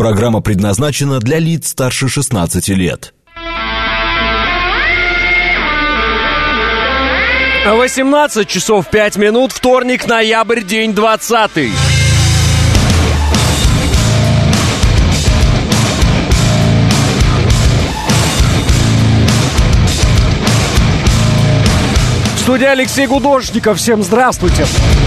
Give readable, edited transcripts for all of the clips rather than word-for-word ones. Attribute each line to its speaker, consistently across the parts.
Speaker 1: Программа предназначена для лиц старше 16 лет.
Speaker 2: 18 часов 5 минут, вторник, ноябрь, день 20. Студия Алексей Гудошников. Всем здравствуйте.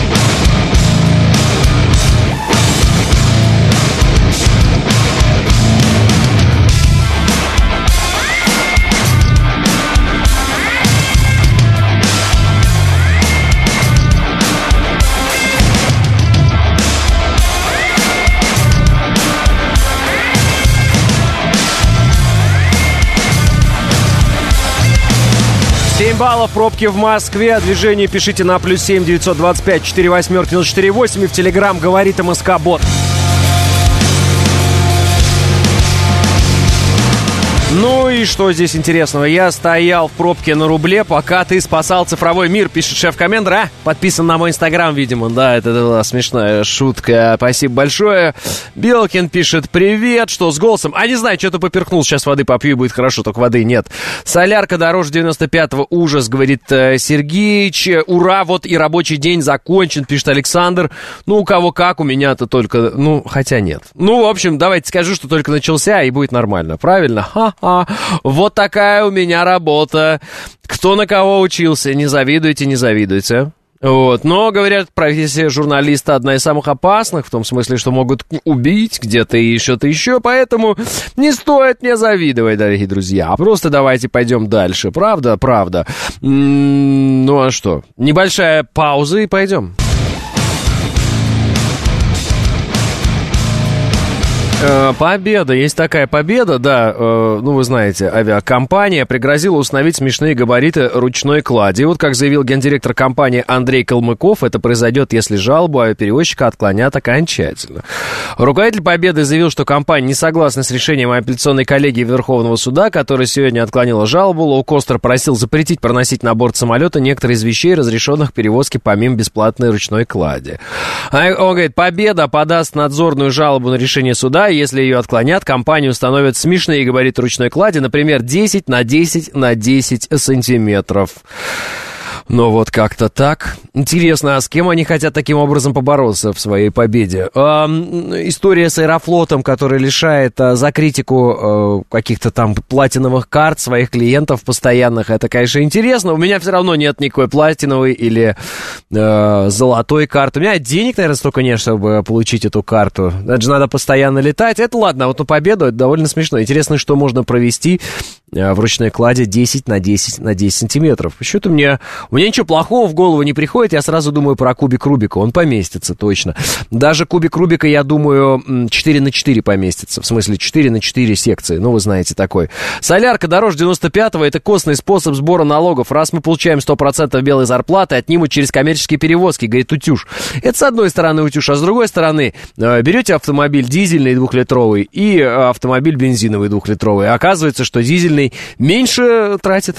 Speaker 2: Баллов пробки в Москве. Движение пишите на +7 925 48 048 и в Телеграм говорит МСК-бот. Ну и что здесь интересного? Я стоял в пробке на рубле, пока ты спасал цифровой мир, пишет шеф-комендер. А? Подписан на мой инстаграм, видимо. Да, это была смешная шутка. Спасибо большое. Белкин пишет: привет, что с голосом? А не знаю, что-то поперхнул. Сейчас воды попью и будет хорошо, только воды нет. Солярка дороже 95-го. Ужас, говорит Сергеич. Ура, вот и рабочий день закончен, пишет Александр. Ну, у кого как, у меня-то только... Ну, хотя нет. Ну, в общем, давайте скажу, что только начался и будет нормально. Правильно? Ха-ха. Вот такая у меня работа. Кто на кого учился, не завидуйте, не завидуйте. Вот. Но, говорят, профессия журналиста одна из самых опасных, в том смысле, что могут убить где-то и что-то еще, поэтому не стоит мне завидовать, дорогие друзья. А просто давайте пойдем дальше. Правда? Правда. Ну а что? Небольшая пауза и пойдем. Победа, есть такая победа, да, ну вы знаете, авиакомпания пригрозила установить смешные габариты ручной клади. Вот как заявил гендиректор компании Андрей Калмыков, это произойдет, если жалобу авиаперевозчика отклонят окончательно. Руководитель Победы заявил, что компания не согласна с решением апелляционной коллегии Верховного суда, которая сегодня отклонила жалобу. Лоукостер просил запретить проносить на борт самолета некоторые из вещей, разрешенных к перевозке помимо бесплатной ручной клади. Он говорит, Победа подаст надзорную жалобу на решение суда. Если ее отклонят, компания установит смешные габариты ручной клади, например, 10 на 10 на 10 сантиметров. Ну вот как-то так. Интересно, а с кем они хотят таким образом побороться в своей победе? История с Аэрофлотом, который лишает за критику каких-то там платиновых карт своих клиентов постоянных, это, конечно, интересно. У меня все равно нет никакой платиновой или золотой карты. У меня денег, наверное, столько нет, чтобы получить эту карту. Это же надо постоянно летать. Это ладно, вот на победу это довольно смешно. Интересно, что можно провести в ручной кладе 10 на 10 на 10 сантиметров. Почему-то у меня ничего плохого в голову не приходит, я сразу думаю про кубик Рубика, он поместится точно. Даже кубик Рубика, я думаю, 4 на 4 поместится, в смысле 4 на 4 секции, ну вы знаете такой. Солярка дороже 95-го, это костный способ сбора налогов. Раз мы получаем 100% белой зарплаты, отнимут через коммерческие перевозки, говорит Утюж. Это с одной стороны Утюж, а с другой стороны берете автомобиль дизельный 2-литровый и автомобиль бензиновый 2-литровый. Оказывается, что дизельный меньше тратит.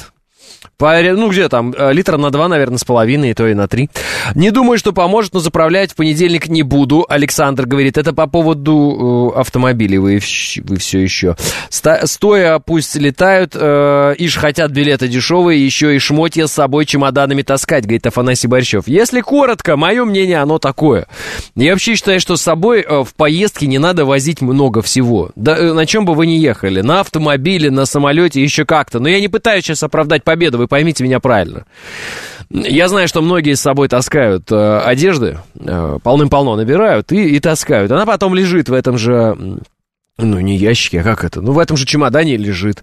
Speaker 2: Ну, где там, литра на 2, наверное, с половиной, и то и на 3. Не думаю, что поможет, но заправлять в понедельник не буду. Александр говорит, это по поводу автомобилей, вы все еще. Стоя пусть летают, ишь хотят билеты дешевые, еще и шмотья с собой чемоданами таскать, говорит Афанасий Борщев. Если коротко, мое мнение, оно такое. Я вообще считаю, что с собой в поездке не надо возить много всего. Да, на чем бы вы ни ехали, на автомобиле, на самолете, еще как-то. Но я не пытаюсь сейчас оправдать победу, вы поймите меня правильно. Я знаю, что многие с собой таскают одежды, полным-полно набирают и таскают. Она потом лежит в этом же, ну, не ящике, а как это? Ну, в этом же чемодане лежит.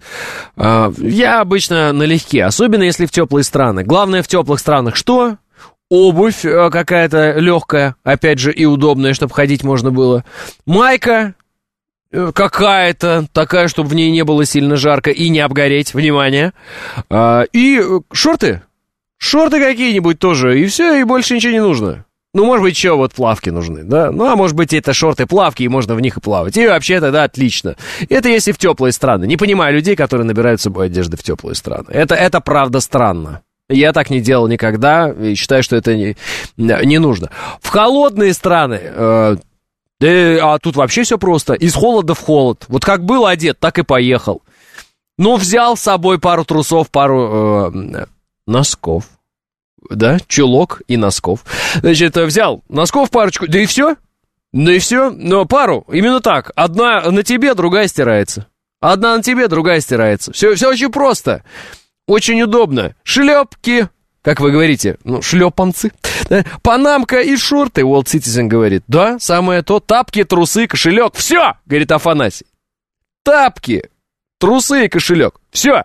Speaker 2: Я обычно налегке, особенно если в теплые страны. Главное в теплых странах что? Обувь какая-то легкая, опять же, и удобная, чтобы ходить можно было. Майка какая-то такая, чтобы в ней не было сильно жарко и не обгореть, внимание. И шорты. Шорты какие-нибудь тоже, и все, и больше ничего не нужно. Ну, может быть, еще вот плавки нужны, да? Ну, а может быть, это шорты-плавки, и можно в них и плавать. И вообще тогда отлично. Это если в теплые страны. Не понимаю людей, которые набирают с собой одежды в теплые страны. Это правда странно. Я так не делал никогда, и считаю, что это не нужно. В холодные страны... А тут вообще все просто. Из холода в холод. Вот как был одет, так и поехал. Ну, взял с собой пару трусов, пару носков. Да, чулок и носков. Значит, взял носков парочку, да и все. Да и все. Но пару, именно так. Одна на тебе, другая стирается. Одна на тебе, другая стирается. Все очень просто. Очень удобно. Шлепки. Как вы говорите, шлепанцы. Да? Панамка и шорты, World Citizen говорит. Да, самое то. Тапки, трусы, кошелек. Все, говорит Афанасий. Тапки, трусы и кошелек. Все.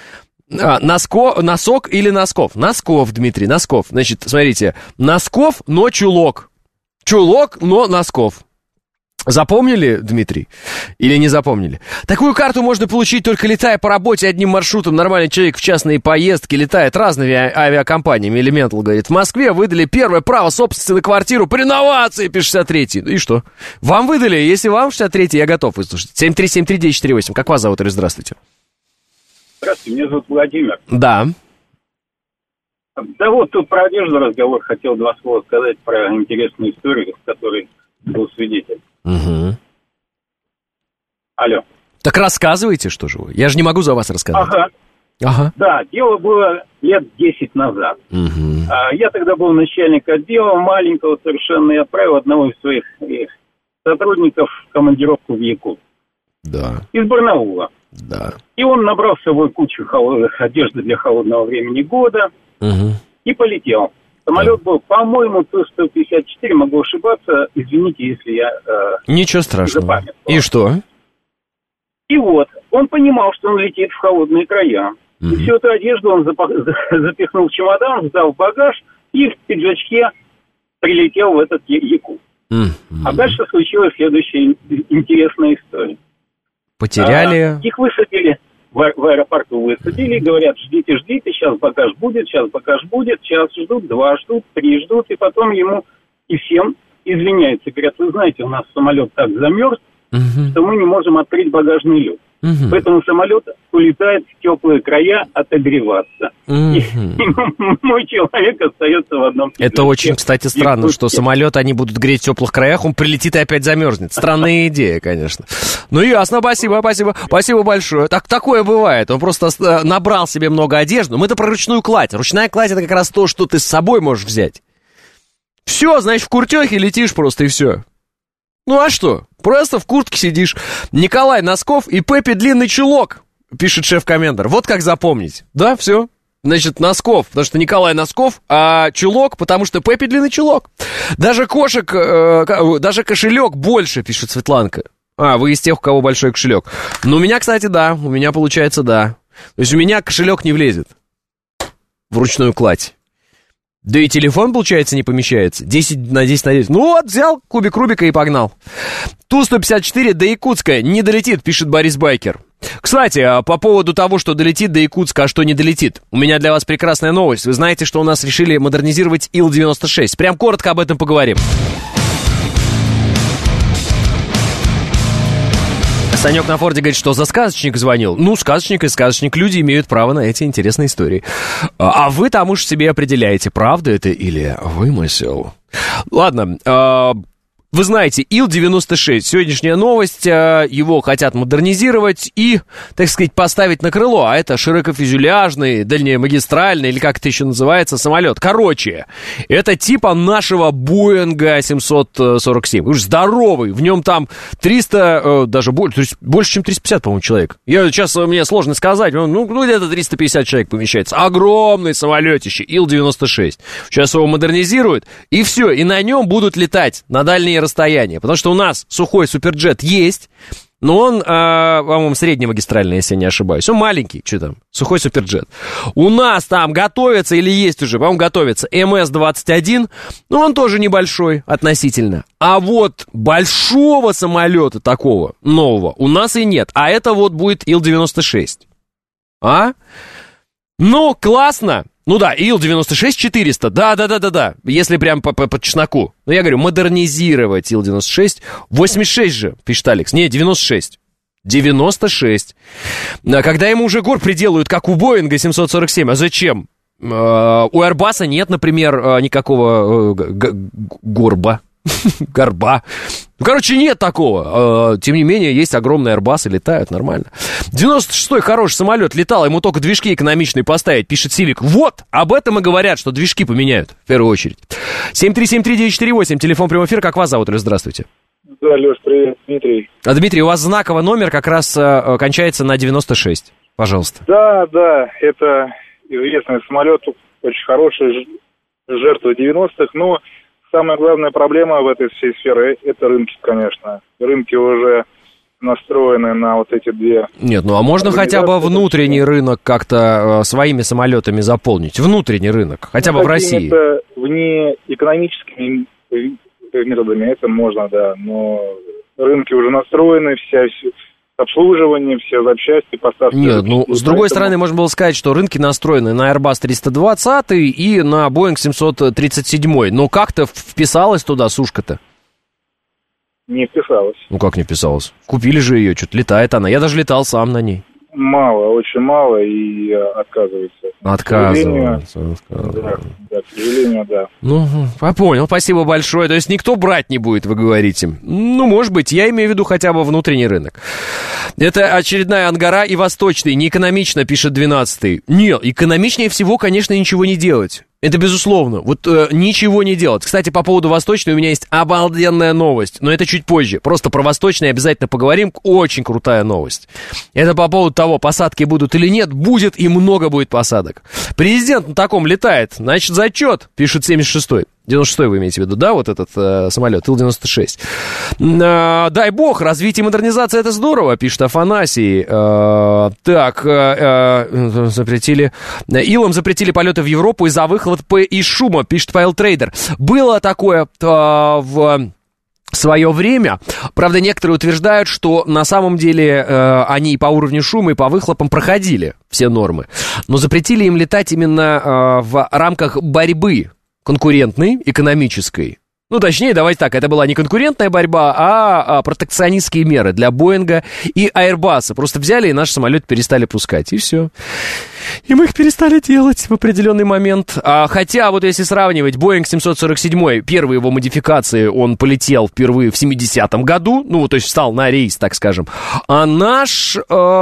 Speaker 2: Носок или носков? Носков, Дмитрий, носков. Значит, смотрите. Носков, но чулок. Чулок, но носков. Запомнили, Дмитрий? Или не запомнили? Такую карту можно получить, только летая по работе одним маршрутом. Нормальный человек в частные поездки летает разными авиакомпаниями. Elemental говорит, в Москве выдали первое право собственности на квартиру по реновации, пишет 63-й. Ну и что? Вам выдали? Если вам 63-й, я готов выслушать. 7373948. Как вас зовут? Или здравствуйте.
Speaker 3: Здравствуйте, меня зовут Владимир.
Speaker 2: Да.
Speaker 3: Да вот тут про одежду разговор. Хотел два слова сказать про интересную историю, в которой был свидетель.
Speaker 2: Угу.
Speaker 3: Алло.
Speaker 2: Так рассказывайте, что же вы. Я же не могу за вас рассказывать. Ага.
Speaker 3: Да, дело было лет 10 назад.
Speaker 2: Угу.
Speaker 3: Я тогда был начальник отдела, маленького совершенно, и отправил одного из своих сотрудников в командировку в Якутск.
Speaker 2: Да.
Speaker 3: Из Барнаула.
Speaker 2: Да.
Speaker 3: И он набрал с собой кучу одежды для холодного времени года и полетел. Самолет был, по-моему, Ту-154, могу ошибаться. Извините, если я...
Speaker 2: Ничего страшного. И что?
Speaker 3: И вот, он понимал, что он летит в холодные края. И всю эту одежду он запихнул в чемодан, сдал в багаж и в пиджачке прилетел в этот Якутск. А дальше случилась следующая интересная история.
Speaker 2: Потеряли...
Speaker 3: Их высадили, в аэропорту высадили, говорят, ждите, сейчас багаж будет, час ждут, 2 ждут, 3 ждут, и потом ему и всем извиняются. Говорят, вы знаете, у нас самолет так замерз, что мы не можем открыть багажный люк. Поэтому самолет улетает в теплые края отогреваться. И мой человек остается в одном пиджачке.
Speaker 2: Это очень, кстати, странно, что самолет они будут греть в теплых краях, он прилетит и опять замерзнет. Странная идея, конечно. Ну, ясно, спасибо большое. Такое бывает. Он просто набрал себе много одежды. Мы-то про ручную кладь. Ручная кладь — это как раз то, что ты с собой можешь взять. Все, значит, в куртехе летишь просто, и все. Ну а что? Просто в куртке сидишь. Николай Носков и Пеппи длинный чулок, пишет шеф-комендор. Вот как запомнить. Да, все. Значит, Носков, потому что Николай Носков, а чулок, потому что Пеппи длинный чулок. Даже кошелек больше, пишет Светланка. Вы из тех, у кого большой кошелек. Ну, у меня, кстати, да. У меня, получается, да. То есть у меня кошелек не влезет в ручную кладь. Да и телефон, получается, не помещается. 10 на 10 на 10. Ну вот, взял кубик Рубика и погнал. Ту-154 до Якутска не долетит, пишет Борис Байкер. Кстати, по поводу того, что долетит до Якутска, а что не долетит. У меня для вас прекрасная новость. Вы знаете, что у нас решили модернизировать Ил-96. Прям коротко об этом поговорим. Санек на Форде говорит, что за сказочник звонил. Ну, сказочник и сказочник. Люди имеют право на эти интересные истории. А вы там уж себе определяете, правда это или вымысел. Ладно, вы знаете, Ил-96, сегодняшняя новость, его хотят модернизировать и, так сказать, поставить на крыло, а это широкофюзеляжный, дальнемагистральный, или как это еще называется, самолет. Короче, это типа нашего Боинга 747, уж здоровый, в нем там 300, даже больше, то есть больше, чем 350, по-моему, человек. Сейчас мне сложно сказать, ну где-то 350 человек помещается. Огромный самолетище, Ил-96. Сейчас его модернизируют, и все, и на нем будут летать на дальние расстояния, потому что у нас сухой суперджет есть, но он, по-моему, среднемагистральный, если я не ошибаюсь. Он маленький, что там, сухой суперджет. У нас там готовится, или есть уже, по-моему, готовится МС-21, но он тоже небольшой относительно. А вот большого самолета такого, нового, у нас и нет. А это вот будет Ил-96. Ну, классно. Ну да, Ил-96-400, да, если прям по чесноку. Но я говорю, модернизировать Ил-96, 86 же, пишет Алекс, не, 96. 96. Когда ему уже гор приделают, как у Боинга 747, а зачем? У Airbus'а нет, например, никакого горба. Горба. Ну, короче, нет такого. Тем не менее, есть огромные Airbus и летают нормально. 96-й хороший самолет летал, ему только движки экономичные поставить, пишет Сивик. Вот, об этом и говорят, что движки поменяют, в первую очередь. 7373948, телефон прямой эфир, как вас зовут, Леш, здравствуйте.
Speaker 4: Да, Леш, привет, Дмитрий.
Speaker 2: Дмитрий, у вас знаковый номер как раз кончается на 96. Пожалуйста.
Speaker 4: Да, это известный самолет, очень хороший, жертва 90-х, но самая главная проблема в этой всей сфере – это рынки, конечно. Рынки уже настроены на вот эти две...
Speaker 2: Нет, ну а можно хотя бы внутренний рынок как-то своими самолетами заполнить? Внутренний рынок, хотя бы в России.
Speaker 4: Это вне экономическими методами, это можно, да, но рынки уже настроены, все обслуживание, все запчасти, поставки.
Speaker 2: Нет, ну, с другой стороны, можно было сказать, что рынки настроены на Airbus 320 и на Boeing 737. Но как-то вписалась туда сушка-то?
Speaker 4: Не вписалась.
Speaker 2: Ну, как не вписалась? Купили же ее, что-то летает она. Я даже летал сам на ней.
Speaker 4: Мало, очень мало, и отказывается.
Speaker 2: Отказывается.
Speaker 4: Да, к сожалению, да.
Speaker 2: Ну, понял, спасибо большое. То есть никто брать не будет, вы говорите? Ну, может быть, я имею в виду хотя бы внутренний рынок. Это очередная Ангара и Восточный. Неэкономично, пишет 12-й. Нет, экономичнее всего, конечно, ничего не делать. Это безусловно. Вот ничего не делать. Кстати, по поводу Восточной у меня есть обалденная новость. Но это чуть позже. Просто про Восточный обязательно поговорим. Очень крутая новость. Это по поводу того, посадки будут или нет. Будет и много будет посадок. Президент на таком летает. Значит, зачет, пишет 76-й. 96-й вы имеете в виду, да, вот этот самолет, Ил-96. Дай бог, развитие и модернизация — это здорово, пишет Афанасий. Илам запретили полеты в Европу из-за выхлопа и шума, пишет Павел Трейдер. Было такое в свое время. Правда, некоторые утверждают, что на самом деле они и по уровню шума, и по выхлопам проходили все нормы. Но запретили им летать именно в рамках борьбы конкурентной, экономической. Ну, точнее, давайте так, это была не конкурентная борьба, а протекционистские меры для Боинга и Airbus. Просто взяли и наш самолет перестали пускать, и все. И мы их перестали делать в определенный момент. Хотя, вот если сравнивать, Boeing 747, первые его модификации, он полетел впервые в 70-м году, ну, то есть встал на рейс, так скажем. А наш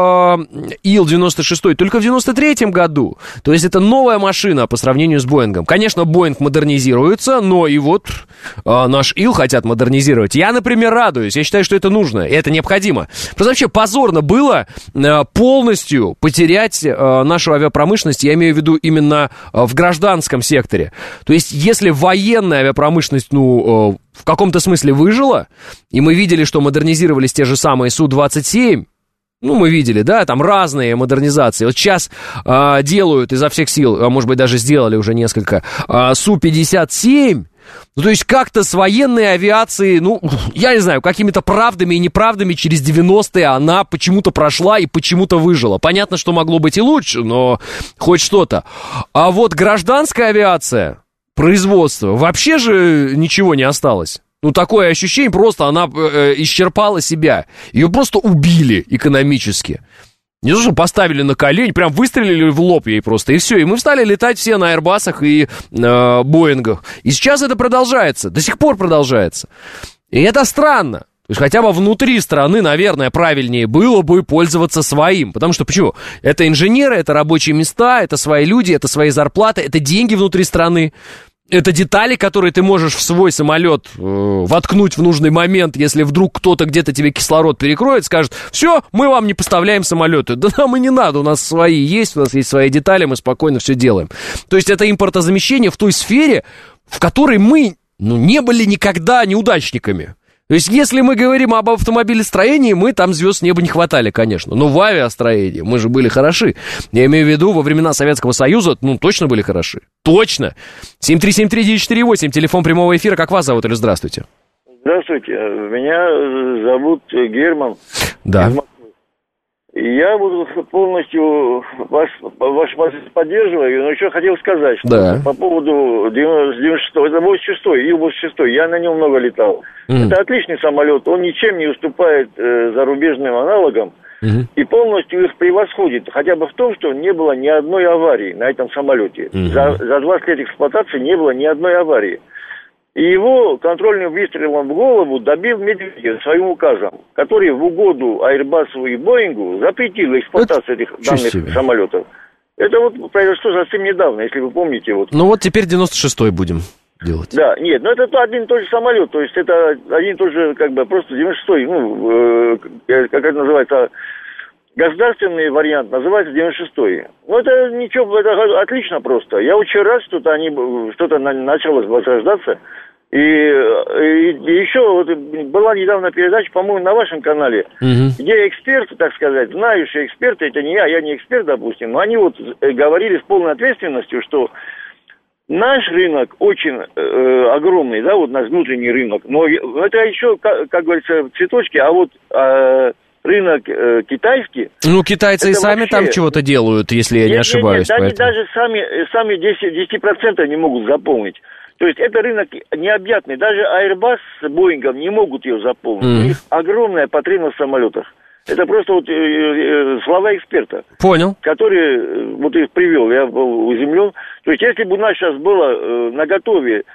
Speaker 2: Ил-96 только в 93-м году. То есть это новая машина по сравнению с Боингом. Конечно, Boeing модернизируется, но и вот наш Ил хотят модернизировать. Я, например, радуюсь. Я считаю, что это нужно, и это необходимо. Просто вообще позорно было полностью потерять нашу авиапромышленность, я имею в виду именно в гражданском секторе. То есть, если военная авиапромышленность, в каком-то смысле выжила, и мы видели, что модернизировались те же самые Су-27, мы видели, да, там разные модернизации. Вот сейчас делают изо всех сил, а может быть, даже сделали уже несколько, Су-57. То есть как-то с военной авиацией, я не знаю, какими-то правдами и неправдами через 90-е она почему-то прошла и почему-то выжила. Понятно, что могло быть и лучше, но хоть что-то. А вот гражданская авиация, производство, вообще же ничего не осталось. Такое ощущение, просто она исчерпала себя. Ее просто убили экономически. Не то, что поставили на колени, прям выстрелили в лоб ей просто, и все. И мы стали летать все на Airbus'ах и Боингах. И сейчас это продолжается, до сих пор продолжается. И это странно. То есть хотя бы внутри страны, наверное, правильнее было бы пользоваться своим. Потому что почему? Это инженеры, это рабочие места, это свои люди, это свои зарплаты, это деньги внутри страны. Это детали, которые ты можешь в свой самолет воткнуть в нужный момент, если вдруг кто-то где-то тебе кислород перекроет, скажет: все, мы вам не поставляем самолеты. Да нам и не надо, у нас свои есть, у нас есть свои детали, мы спокойно все делаем. То есть это импортозамещение в той сфере, в которой мы не были никогда неудачниками. То есть, если мы говорим об автомобилестроении, мы там звезд с неба не хватали, конечно. Но в авиастроении мы же были хороши. Я имею в виду, во времена Советского Союза, точно были хороши. Точно. 7373948, телефон прямого эфира. Как вас зовут, или здравствуйте?
Speaker 5: Здравствуйте. Меня зовут Герман.
Speaker 2: Да.
Speaker 5: Я полностью ваш позицию поддерживаю, но еще хотел сказать, что
Speaker 2: да.
Speaker 5: По поводу 96-го, это 86-й, Ил-86, я на нем много летал. Это отличный самолет, он ничем не уступает зарубежным аналогам и полностью их превосходит, хотя бы в том, что не было ни одной аварии на этом самолете. За 20 лет эксплуатации не было ни одной аварии. И его контрольным выстрелом в голову добил Медведев своим указом, который в угоду Airbus'у и Боингу запретил эксплуатацию этих данных самолетов. Это вот произошло совсем недавно, если вы помните. Вот.
Speaker 2: Ну вот теперь 96-й будем делать.
Speaker 5: Да, нет, но это один и тот же самолет, то есть это один и тот же, как бы, просто 96-й, ну, как это называется, государственный вариант, называется 96-й. Ну, это ничего, это отлично просто. Я очень рад, что-то начало возрождаться. И еще вот была недавно передача, по-моему, на вашем канале, где эксперты, так сказать, знающие эксперты, это не я не эксперт, допустим, но они вот говорили с полной ответственностью, что наш рынок очень огромный, да, вот наш внутренний рынок, но это еще, как говорится, цветочки, а вот рынок китайский... Ну, китайцы и сами вообще... там чего-то делают, если я не ошибаюсь. Нет, они даже сами 10% не могут заполнить. То есть это рынок необъятный. Даже Airbus с Боингом не могут ее заполнить. У них огромная потребность в самолетах. Это просто вот слова эксперта. Понял. Который вот их привел, я был удивлен. То есть если бы у нас сейчас было наготове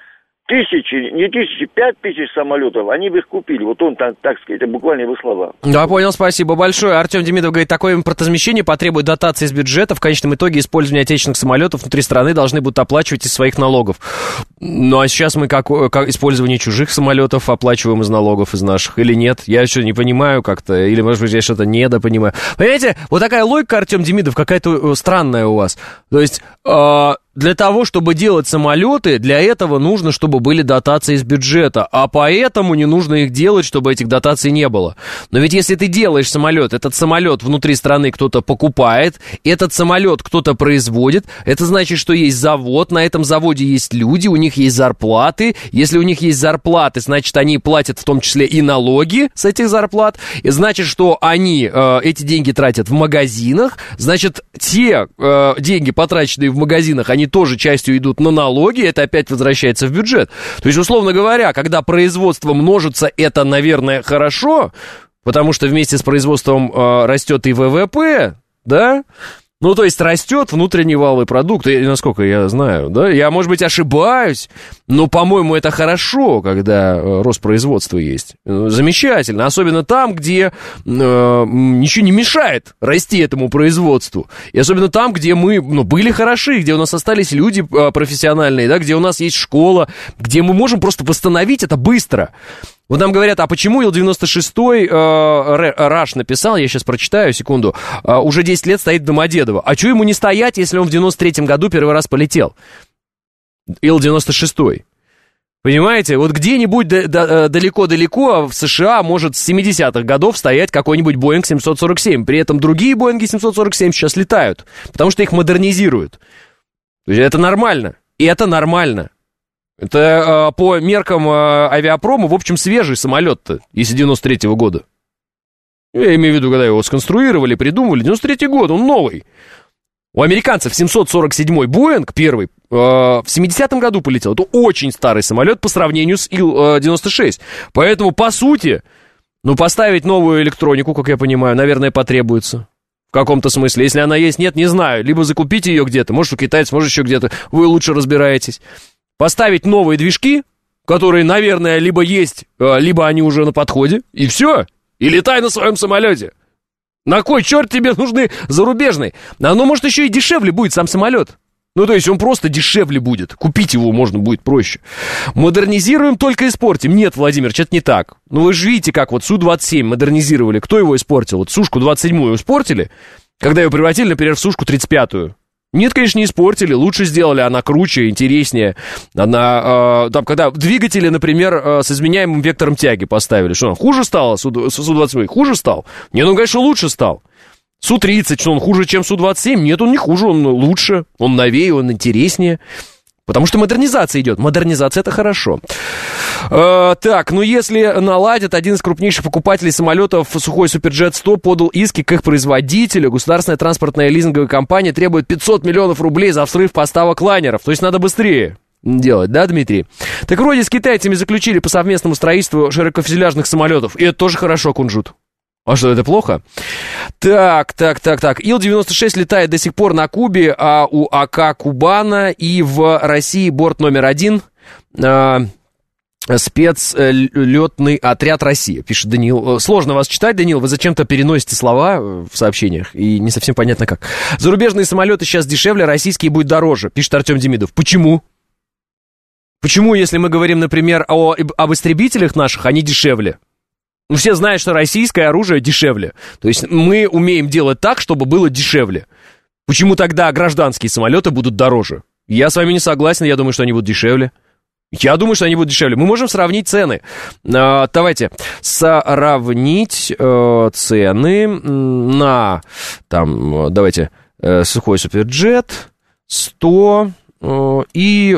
Speaker 5: 5 тысяч самолетов, они бы их купили. Вот он, так сказать, это буквально его слова. Да, понял, спасибо большое. Артем Демидов говорит, такое импортозамещение потребует дотации из бюджета. В конечном итоге использование отечественных самолетов внутри страны должны будут оплачивать из своих налогов. Ну, а сейчас мы как использование чужих самолетов оплачиваем из налогов, из наших, или нет? Я еще не понимаю как-то, или, может быть, я что-то недопонимаю. Понимаете, вот такая логика, Артем Демидов, какая-то странная у вас. То есть... Для того, чтобы делать самолеты, для этого нужно, чтобы были дотации из бюджета, а поэтому не нужно их делать, чтобы этих дотаций не было. Но ведь если ты делаешь самолет, этот самолет внутри страны кто-то покупает, этот самолет кто-то производит, это значит, что есть завод, на этом заводе есть люди, у них есть зарплаты. Если у них есть зарплаты, значит, они платят в том числе и налоги с этих зарплат. И значит, что они эти деньги тратят в магазинах. Значит, те деньги, потраченные в магазинах, они тоже частью идут на налоги, это опять возвращается в бюджет. То есть, условно говоря, когда производство множится, это, наверное, хорошо, потому что вместе с производством растет и ВВП, да? Ну, то есть растет внутренний валовый продукт, и, насколько я знаю, да? Я, может быть, ошибаюсь, но, по-моему, это хорошо, когда рост производства есть. Замечательно, особенно там, где ничего не мешает расти этому производству. И особенно там, где мы были хороши, где у нас остались люди профессиональные, да? Где у нас есть школа, где мы можем просто восстановить это быстро. Вот нам говорят, а почему Ил-96 Раш написал, я сейчас прочитаю, секунду, уже 10 лет стоит в Домодедово. А что ему не стоять, если он в 93-м году первый раз полетел? Ил-96. Понимаете, вот где-нибудь далеко-далеко в США может с 70-х годов стоять какой-нибудь Боинг 747. При этом другие Боинги 747 сейчас летают, потому что их модернизируют. То есть это нормально, и это нормально. Это по меркам авиапрома, в общем, свежий самолет-то, если 93-го года. Я имею в виду, когда его сконструировали, придумывали, 93-й год, он новый. У американцев 747-й Боинг, первый, в 70-м году полетел. Это очень старый самолет по сравнению с Ил-96. Поэтому, по сути, поставить новую электронику, как я понимаю, наверное, потребуется. В каком-то смысле. Если она есть, нет, не знаю. Либо закупите ее где-то, может, у китайцев, может, еще где-то. Вы лучше разбираетесь. Поставить новые движки, которые, наверное, либо есть, либо они уже на подходе, и все. И летай на своем самолете. На кой черт тебе нужны зарубежные? Оно, может, еще и дешевле будет, сам самолет. Ну, то есть он просто дешевле будет. Купить его можно будет проще. Модернизируем, только испортим. Нет, Владимир, это не так. Ну, вы же видите, как вот Су-27 модернизировали. Кто его испортил? Вот Сушку 27-ю испортили, когда ее превратили, например, в Сушку 35-ю. Нет, конечно, не испортили, лучше сделали, она круче, интереснее. Она, там, когда двигатели, например, с изменяемым вектором тяги поставили, что он хуже стало, Су-27 хуже стал? Нет, он, конечно, лучше стал. Су-30, что он хуже, чем Су-27? Нет, он не хуже, он лучше, он новее, он интереснее. Потому что модернизация идет. Модернизация — это хорошо. Так, если наладят, один из крупнейших покупателей самолетов, Сухой Суперджет-100, подал иски к их производителю. Государственная транспортная лизинговая компания требует 500 миллионов рублей за срыв поставок лайнеров. То есть надо быстрее делать, да, Дмитрий? Так вроде с китайцами заключили по совместному строительству широкофюзеляжных самолетов. И это тоже хорошо, Кунжут. А что, это плохо? Так. Ил-96 летает до сих пор на Кубе, а у АК Кубана и в России борт номер 1.
Speaker 2: Спецлетный отряд России, пишет Даниил. Сложно вас читать, Даниил, вы зачем-то переносите слова в сообщениях, и не совсем понятно как. Зарубежные самолеты сейчас дешевле, российские будут дороже, пишет Артем Демидов. Почему? Почему, если мы говорим, например, об истребителях наших, они дешевле? Ну, все знают, что российское оружие дешевле. То есть мы умеем делать так, чтобы было дешевле. Почему тогда гражданские самолеты будут дороже? Я с вами не согласен, я думаю, что они будут дешевле. Я думаю, что они будут дешевле. Мы можем сравнить цены. Давайте сравнить цены на, там, давайте, сухой суперджет, 100 и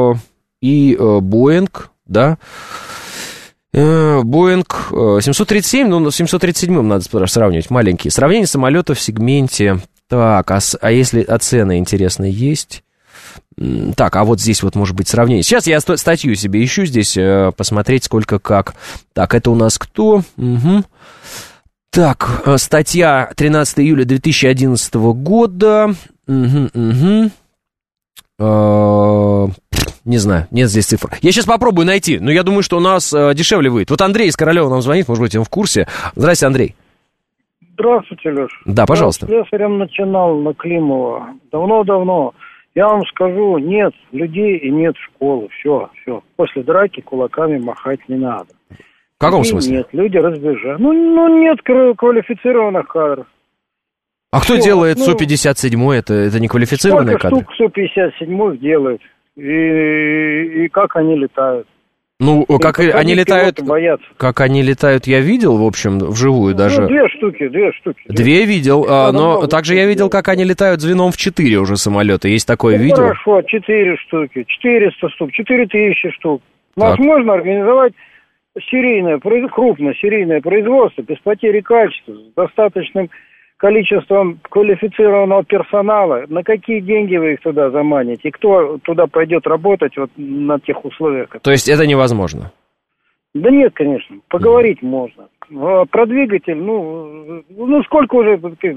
Speaker 2: Боинг, да. Боинг 737, ну, с 737 надо сравнивать, маленькие. Сравнение самолетов в сегменте. Так, а если цены интересные есть? Так, а вот здесь вот может быть сравнение. Сейчас я статью себе ищу здесь, посмотреть сколько как. Так, это у нас кто? Угу. Так, статья 13 июля 2011 года. Не знаю, нет здесь цифр. Я сейчас попробую найти, но я думаю, что у нас дешевле выйдет. Вот Андрей из Королева нам звонит, может быть, он в курсе. Здравствуйте, Андрей.
Speaker 6: Здравствуйте, Леш.
Speaker 2: Да, пожалуйста.
Speaker 6: Я слесарем начинал на Климова. Давно-давно. Я вам скажу, нет людей и нет школы. Все. После драки кулаками махать не надо.
Speaker 2: В каком смысле?
Speaker 6: Нет, люди разбежали. Ну нет квалифицированных кадров.
Speaker 2: А кто делает Су-57? Это не квалифицированные кадры?
Speaker 6: Сколько штук Су-57 делают? И как они летают?
Speaker 2: Ну, как они летают, как они летают, я видел, в общем, вживую даже.
Speaker 6: Ну, две штуки.
Speaker 2: Две видел, но также я видел, как они летают звеном в 4 уже самолеты. Есть такое видео.
Speaker 6: Хорошо, 4 штуки, 400 штук, 4000 штук. Возможно организовать крупное серийное производство без потери качества, с достаточным количеством квалифицированного персонала. На какие деньги вы их туда заманите? И кто туда пойдет работать вот на тех условиях?
Speaker 2: То есть это невозможно?
Speaker 6: Да нет, конечно. Поговорить можно. Про двигатель, ну сколько уже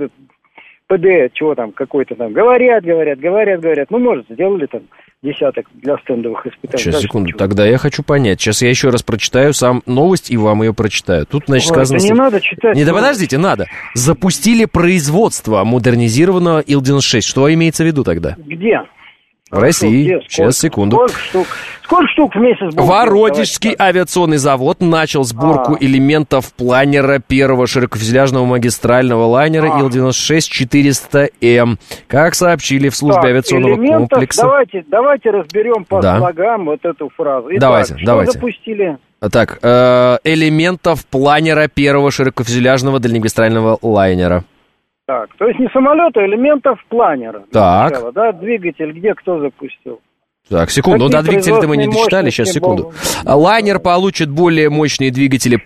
Speaker 6: ПД, чего там, какой-то там. Говорят. Ну, может, сделали там десяток для стендовых испытаний.
Speaker 2: Сейчас, секунду, тогда я хочу понять. Сейчас я еще раз прочитаю сам новость и вам ее прочитаю. Тут, значит, сказано...
Speaker 6: не надо читать.
Speaker 2: Не, да подождите, надо. Запустили производство модернизированного Ил-96. Что имеется в виду тогда?
Speaker 6: Где?
Speaker 2: В России. Сейчас, секунду.
Speaker 6: Сколько штук в месяц?
Speaker 2: Воронежский авиационный завод начал сборку элементов планера первого широкофюзеляжного магистрального лайнера Ил-96-400М. Как сообщили в службе авиационного комплекса.
Speaker 6: Давайте разберем по слогам вот эту фразу.
Speaker 2: Итак, давайте.
Speaker 6: Запустили?
Speaker 2: Так, элементов планера первого широкофюзеляжного дальнемагистрального лайнера.
Speaker 6: Так, то есть не самолета, а элементов планера.
Speaker 2: Так.
Speaker 6: Начала, да, двигатель, где кто запустил?
Speaker 2: Так, секунду, до двигателя-то мы не дочитали, сейчас, секунду. Лайнер получит более мощные двигатели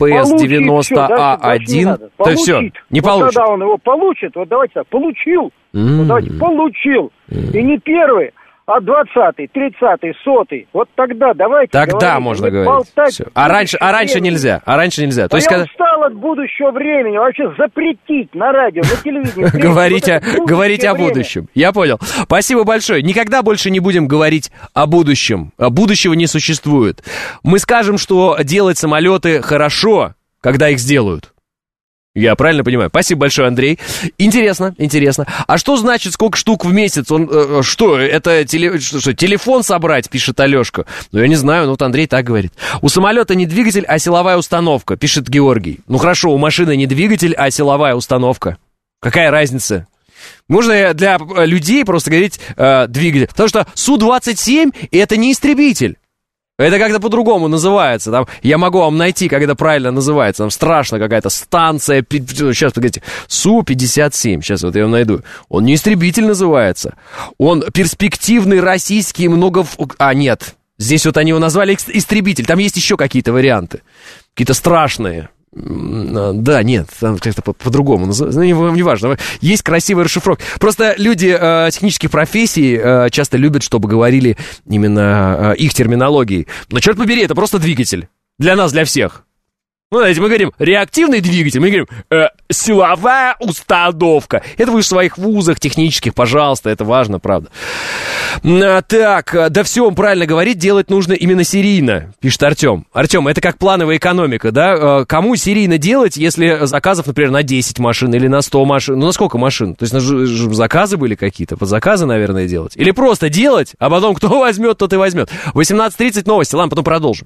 Speaker 2: ПС-90А1. То есть все, не получит.
Speaker 6: Когда он его получит, вот давайте так, получил. Получил. И не первый, а 20-й, 30-й, 100-й. Вот тогда давайте
Speaker 2: тогда можно говорить. А раньше нельзя. То есть,
Speaker 6: я устал от будущего времени. Вообще запретить на радио, на телевидении.
Speaker 2: Говорить о будущем. Я понял. Спасибо большое. Никогда больше не будем говорить о будущем. Будущего не существует. Мы скажем, что делать самолеты хорошо, когда их сделают. Я правильно понимаю? Спасибо большое, Андрей. Интересно. А что значит, сколько штук в месяц? Это телефон собрать, пишет Алешка. Ну, я не знаю, но вот Андрей так говорит. У самолета не двигатель, а силовая установка, пишет Георгий. Ну, хорошо, у машины не двигатель, а силовая установка. Какая разница? Можно для людей просто говорить двигатель. Потому что Су-27 это не истребитель. Это как-то по-другому называется. Там, я могу вам найти, как это правильно называется. Там страшно какая-то станция. Сейчас, погодите. Су-57. Сейчас вот я его найду. Он не истребитель называется. Он перспективный российский нет. Здесь вот они его назвали истребитель. Там есть еще какие-то варианты. Какие-то страшные. Да, нет, там как-то по-другому. Неважно. Есть красивая расшифровка. Просто люди технических профессий часто любят, чтобы говорили именно их терминологией. Но, черт побери, это просто двигатель. Для нас, для всех. Ну, знаете, мы говорим реактивный двигатель, мы говорим силовая установка. Это вы в своих вузах технических, пожалуйста, это важно, правда. Так, да все, он правильно говорит, делать нужно именно серийно, пишет Артем. Артем, это как плановая экономика, да? Кому серийно делать, если заказов, например, на 10 машин или на 100 машин? Ну, на сколько машин? То есть заказы были какие-то, под заказы, наверное, делать? Или просто делать, а потом кто возьмет, тот и возьмет. 18:30 новости, ладно, потом продолжим.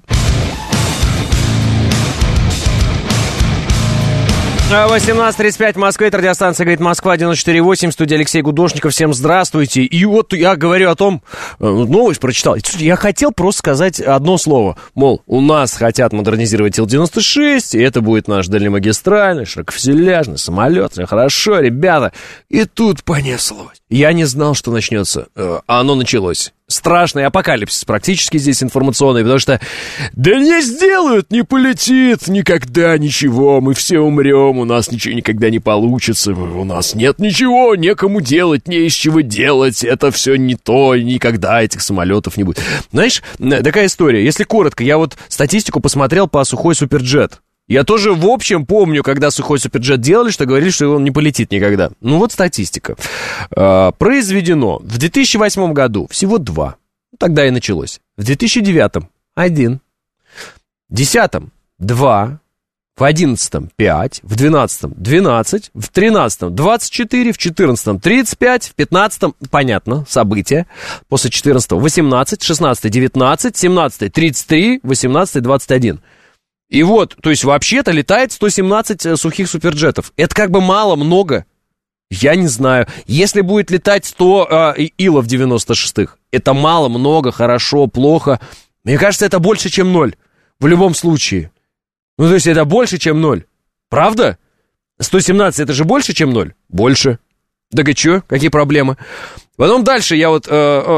Speaker 2: 18:35 в Москве, это радиостанция «Говорит Москва», 94.8, студия Алексей Гудошников, всем здравствуйте. И вот я говорю о том, новость прочитал, я хотел просто сказать одно слово, мол, у нас хотят модернизировать Ил-96, и это будет наш дальнемагистральный, широкофюзеляжный самолет, все хорошо, ребята, и тут понеслось. Я не знал, что начнется, а оно началось. Страшный апокалипсис практически здесь информационный, потому что да не сделают, не полетит никогда ничего, мы все умрем, у нас ничего никогда не получится, у нас нет ничего, некому делать, не из чего делать, это все не то, никогда этих самолетов не будет. Знаешь, такая история, если коротко, я вот статистику посмотрел по Сухой Суперджет. Я тоже, в общем, помню, когда Сухой Суперджет делали, что говорили, что он не полетит никогда. Ну, вот статистика. Произведено в 2008 году всего 2. Тогда и началось. В 2009 1. В 2010 2. В 2011 5. В 2012 12. В 2013 24. В 2014 35. В 2015, понятно, события. После 2014 18. 16 19. 17 33. 18 21. И вот, то есть вообще-то летает 117 сухих суперджетов. Это как бы мало, много? Я не знаю. Если будет летать 100 Илов 96-х, это мало, много, хорошо, плохо. Мне кажется, это больше, чем 0. В любом случае. Ну, то есть это больше, чем 0. Правда? 117 это же больше, чем 0? Больше. Да чё? Какие проблемы? Потом дальше я вот,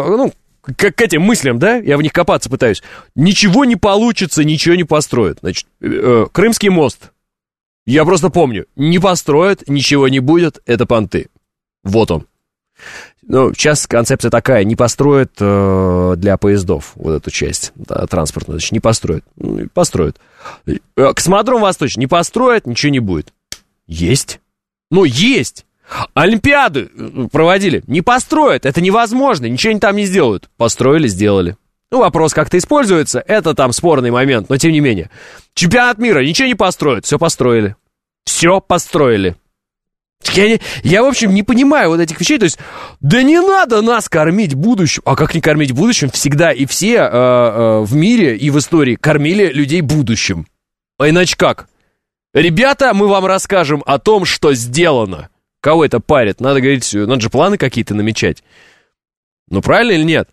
Speaker 2: к этим мыслям, да, я в них копаться пытаюсь. Ничего не получится, ничего не построят. Значит, Крымский мост. Я просто помню. Не построят, ничего не будет, это понты. Вот он. Ну, сейчас концепция такая, не построят для поездов вот эту часть, да, транспортную, значит, не построят. Ну, построят. Космодром Восточный не построят, ничего не будет. Есть. Ну, есть. Олимпиады проводили, не построят, это невозможно, ничего они там не сделают. Построили, сделали. Ну, вопрос, как это используется, это там спорный момент, но тем не менее. Чемпионат мира, ничего не построят, все построили. Все построили. Я, в общем, не понимаю вот этих вещей, то есть, да не надо нас кормить будущим. А как не кормить будущим? Всегда и все в мире и в истории кормили людей будущим. А иначе как? Ребята, мы вам расскажем о том, что сделано. Кого это парит? Надо говорить, надо же планы какие-то намечать. Ну, правильно или нет?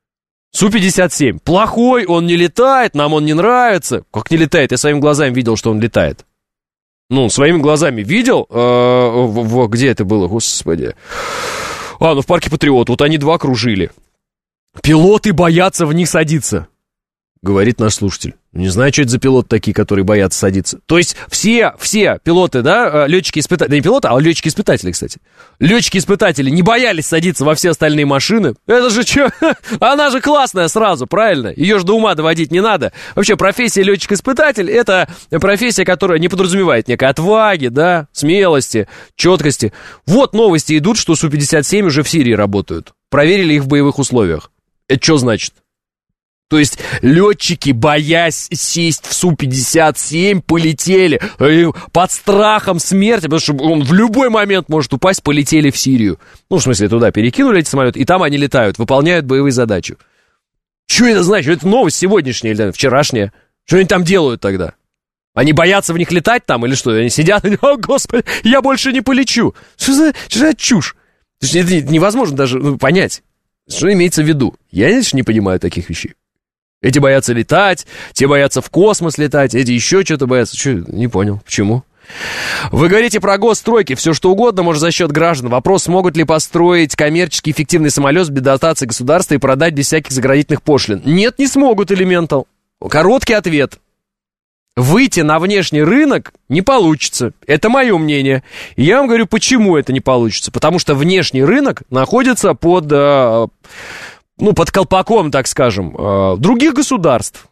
Speaker 2: Су-57. Плохой, он не летает, нам он не нравится. Как не летает? Я своими глазами видел, что он летает. Ну, своими глазами видел. Где это было, господи? Ну в парке Патриот. Вот они 2 кружили. Пилоты боятся в них садиться, говорит наш слушатель. Не знаю, что это за пилоты такие, которые боятся садиться. То есть все пилоты, да, летчики-испытатели, да не пилоты, а летчики-испытатели, кстати. Летчики-испытатели не боялись садиться во все остальные машины. Это же что? Она же классная сразу, правильно? Ее же до ума доводить не надо. Вообще, профессия летчик-испытатель — это профессия, которая не подразумевает некой отваги, да, смелости, четкости. Вот новости идут, что Су-57 уже в Сирии работают. Проверили их в боевых условиях. Это что значит? То есть летчики, боясь сесть в Су-57, полетели под страхом смерти, потому что он в любой момент может упасть, полетели в Сирию. Ну, в смысле, туда перекинули эти самолеты, и там они летают, выполняют боевые задачи. Что это значит? Это новость сегодняшняя или вчерашняя? Что они там делают тогда? Они боятся в них летать там или что? Они сидят, о, господи, я больше не полечу. Что за чушь? Это невозможно даже понять, что имеется в виду. Я, конечно, не понимаю таких вещей. Эти боятся летать, те боятся в космос летать, эти еще что-то боятся. Не понял, почему? Вы говорите про госстройки, все что угодно, может, за счет граждан. Вопрос, смогут ли построить коммерчески эффективный самолет без дотации государства и продать без всяких заградительных пошлин? Нет, не смогут, Элементал. Короткий ответ. Выйти на внешний рынок не получится. Это мое мнение. И я вам говорю, почему это не получится. Потому что внешний рынок находится под колпаком, так скажем, других государств.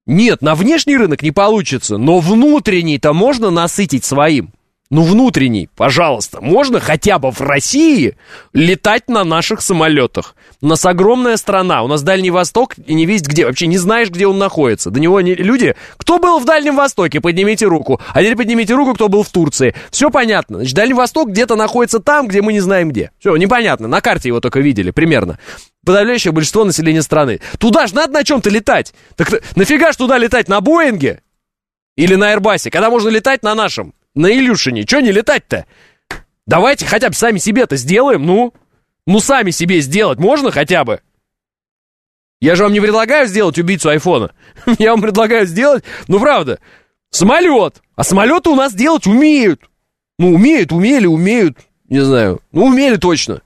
Speaker 2: Нет, на внешний рынок не получится, но внутренний-то можно насытить своим. Ну, внутренний, пожалуйста, можно хотя бы в России летать на наших самолетах. У нас огромная страна, у нас Дальний Восток, и не весть где, вообще не знаешь, где он находится. До него люди... Кто был в Дальнем Востоке, поднимите руку. А теперь поднимите руку, кто был в Турции. Все понятно. Значит, Дальний Восток где-то находится там, где мы не знаем где. Все, непонятно, на карте его только видели, примерно. Подавляющее большинство населения страны. Туда ж надо на чем-то летать. Так нафига ж туда летать, на Боинге? Или на Airbus'е, когда можно летать на нашем? На Илюшине, что не летать-то? Давайте хотя бы сами себе-то сделаем, ну. Ну, сами себе сделать можно хотя бы? Я же вам не предлагаю сделать убийцу айфона. Я вам предлагаю сделать, ну, правда, самолет. А самолеты у нас делать умеют. Ну, умеют, не знаю. Ну, умели точно.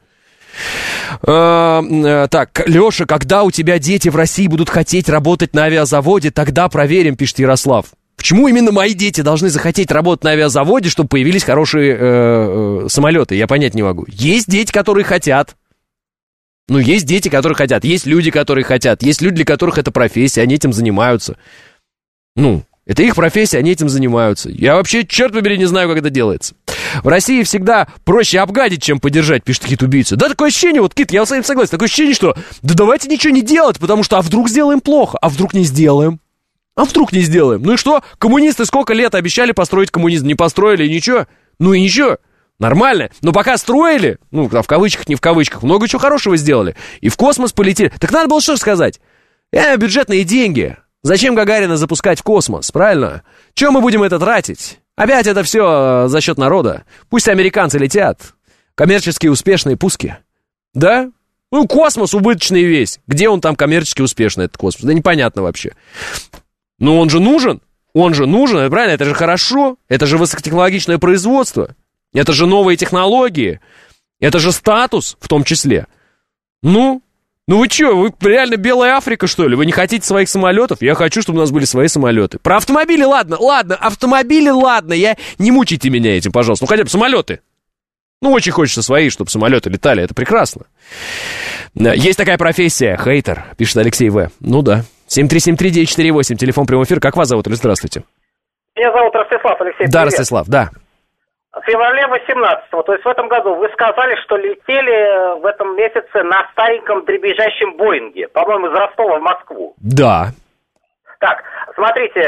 Speaker 2: Так, Леша, когда у тебя дети в России будут хотеть работать на авиазаводе, тогда проверим, пишет Ярослав. Почему именно мои дети должны захотеть работать на авиазаводе, чтобы появились хорошие самолеты? Я понять не могу. Есть дети, которые хотят. Ну, есть дети, которые хотят. Есть люди, которые хотят. Есть люди, для которых это профессия, они этим занимаются. Ну, это их профессия, они этим занимаются. Я вообще, черт побери, не знаю, как это делается. В России всегда проще обгадить, чем поддержать, пишет Кит-убийца. Да, такое ощущение, вот, Кит, я с вами согласен, такое ощущение, что да давайте ничего не делать, потому что а вдруг сделаем плохо, а вдруг не сделаем. А вдруг не сделаем? Ну и что? Коммунисты сколько лет обещали построить коммунизм? Не построили, и ничего? Ну и ничего. Нормально. Но пока строили, ну, в кавычках, не в кавычках, много чего хорошего сделали. И в космос полетели. Так надо было что сказать? Бюджетные деньги. Зачем Гагарина запускать в космос, правильно? Чем мы будем это тратить? Опять это все за счет народа. Пусть американцы летят. Коммерчески успешные пуски. Да? Ну, космос убыточный весь. Где он там коммерчески успешный, этот космос? Да непонятно вообще. Но он же нужен, это правильно, это же хорошо, это же высокотехнологичное производство, это же новые технологии, это же статус в том числе. Ну вы что, вы реально белая Африка, что ли? Вы не хотите своих самолетов? Я хочу, чтобы у нас были свои самолеты. Про автомобили, ладно, автомобили, ладно, не мучайте меня этим, пожалуйста, ну хотя бы самолеты. Ну, очень хочется свои, чтобы самолеты летали, это прекрасно. Есть такая профессия, хейтер, пишет Алексей В. Ну да. 7373948, телефон прямой эфир. Как вас зовут? Здравствуйте.
Speaker 7: Меня зовут Ростислав, Алексей.
Speaker 2: Да, привет. Ростислав, да.
Speaker 7: В феврале 18-го, то есть в этом году, вы сказали, что летели в этом месяце на стареньком дребезжащем Боинге, по-моему, из Ростова в Москву.
Speaker 2: Да.
Speaker 7: Так, смотрите,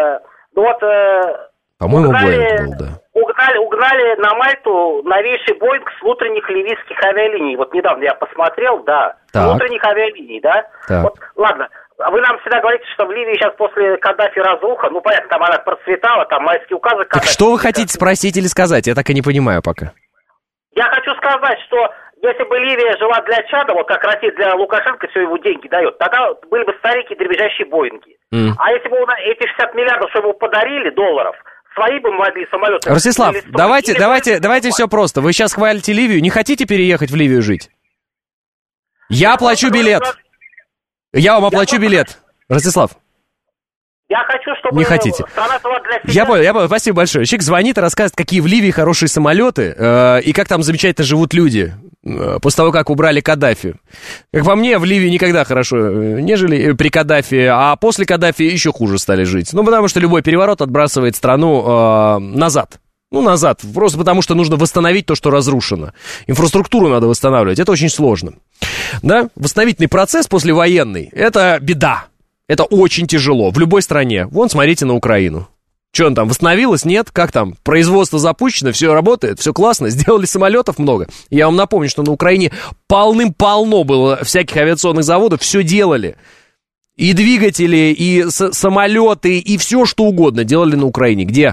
Speaker 2: по-моему, Боинг был, да.
Speaker 7: Угнали на Мальту новейший Боинг с внутренних ливийских авиалиний. Вот недавно я посмотрел, да, с внутренних авиалиний, да. Так. Вот, ладно. Вы нам всегда говорите, что в Ливии сейчас после Каддафи разруха, ну, понятно, там она процветала, там майские указы...
Speaker 2: Так что вы хотите спросить или сказать? Я так и не понимаю пока.
Speaker 7: Я хочу сказать, что если бы Ливия жила для Чада, вот как Россия для Лукашенко все его деньги дает, тогда были бы старенькие дребезжащие Боинги. А если бы эти 60 миллиардов, что ему подарили, долларов, свои бы могли самолеты...
Speaker 2: Ростислав, давайте все просто. Вы сейчас хвалите Ливию, не хотите переехать в Ливию жить? Я оплачу билет. Я вам оплачу билет. Ростислав.
Speaker 7: Я хочу, чтобы
Speaker 2: не хотите.
Speaker 7: Страна была для себя.
Speaker 2: Я понял, спасибо большое. Человек звонит и рассказывает, какие в Ливии хорошие самолеты, и как там замечательно живут люди, после того, как убрали Каддафи. Как по мне, в Ливии никогда хорошо не жили при Каддафи, а после Каддафи еще хуже стали жить. Ну, потому что любой переворот отбрасывает страну назад. Ну, назад, просто потому что нужно восстановить то, что разрушено. Инфраструктуру надо восстанавливать, это очень сложно. Да, восстановительный процесс послевоенный, это беда. Это очень тяжело в любой стране. Вон, смотрите на Украину. Что он там, восстановилось? Нет? Как там? Производство запущено, все работает, все классно, сделали самолетов много. Я вам напомню, что на Украине полным-полно было всяких авиационных заводов, все делали. И двигатели, и самолеты, и все что угодно делали на Украине. Где?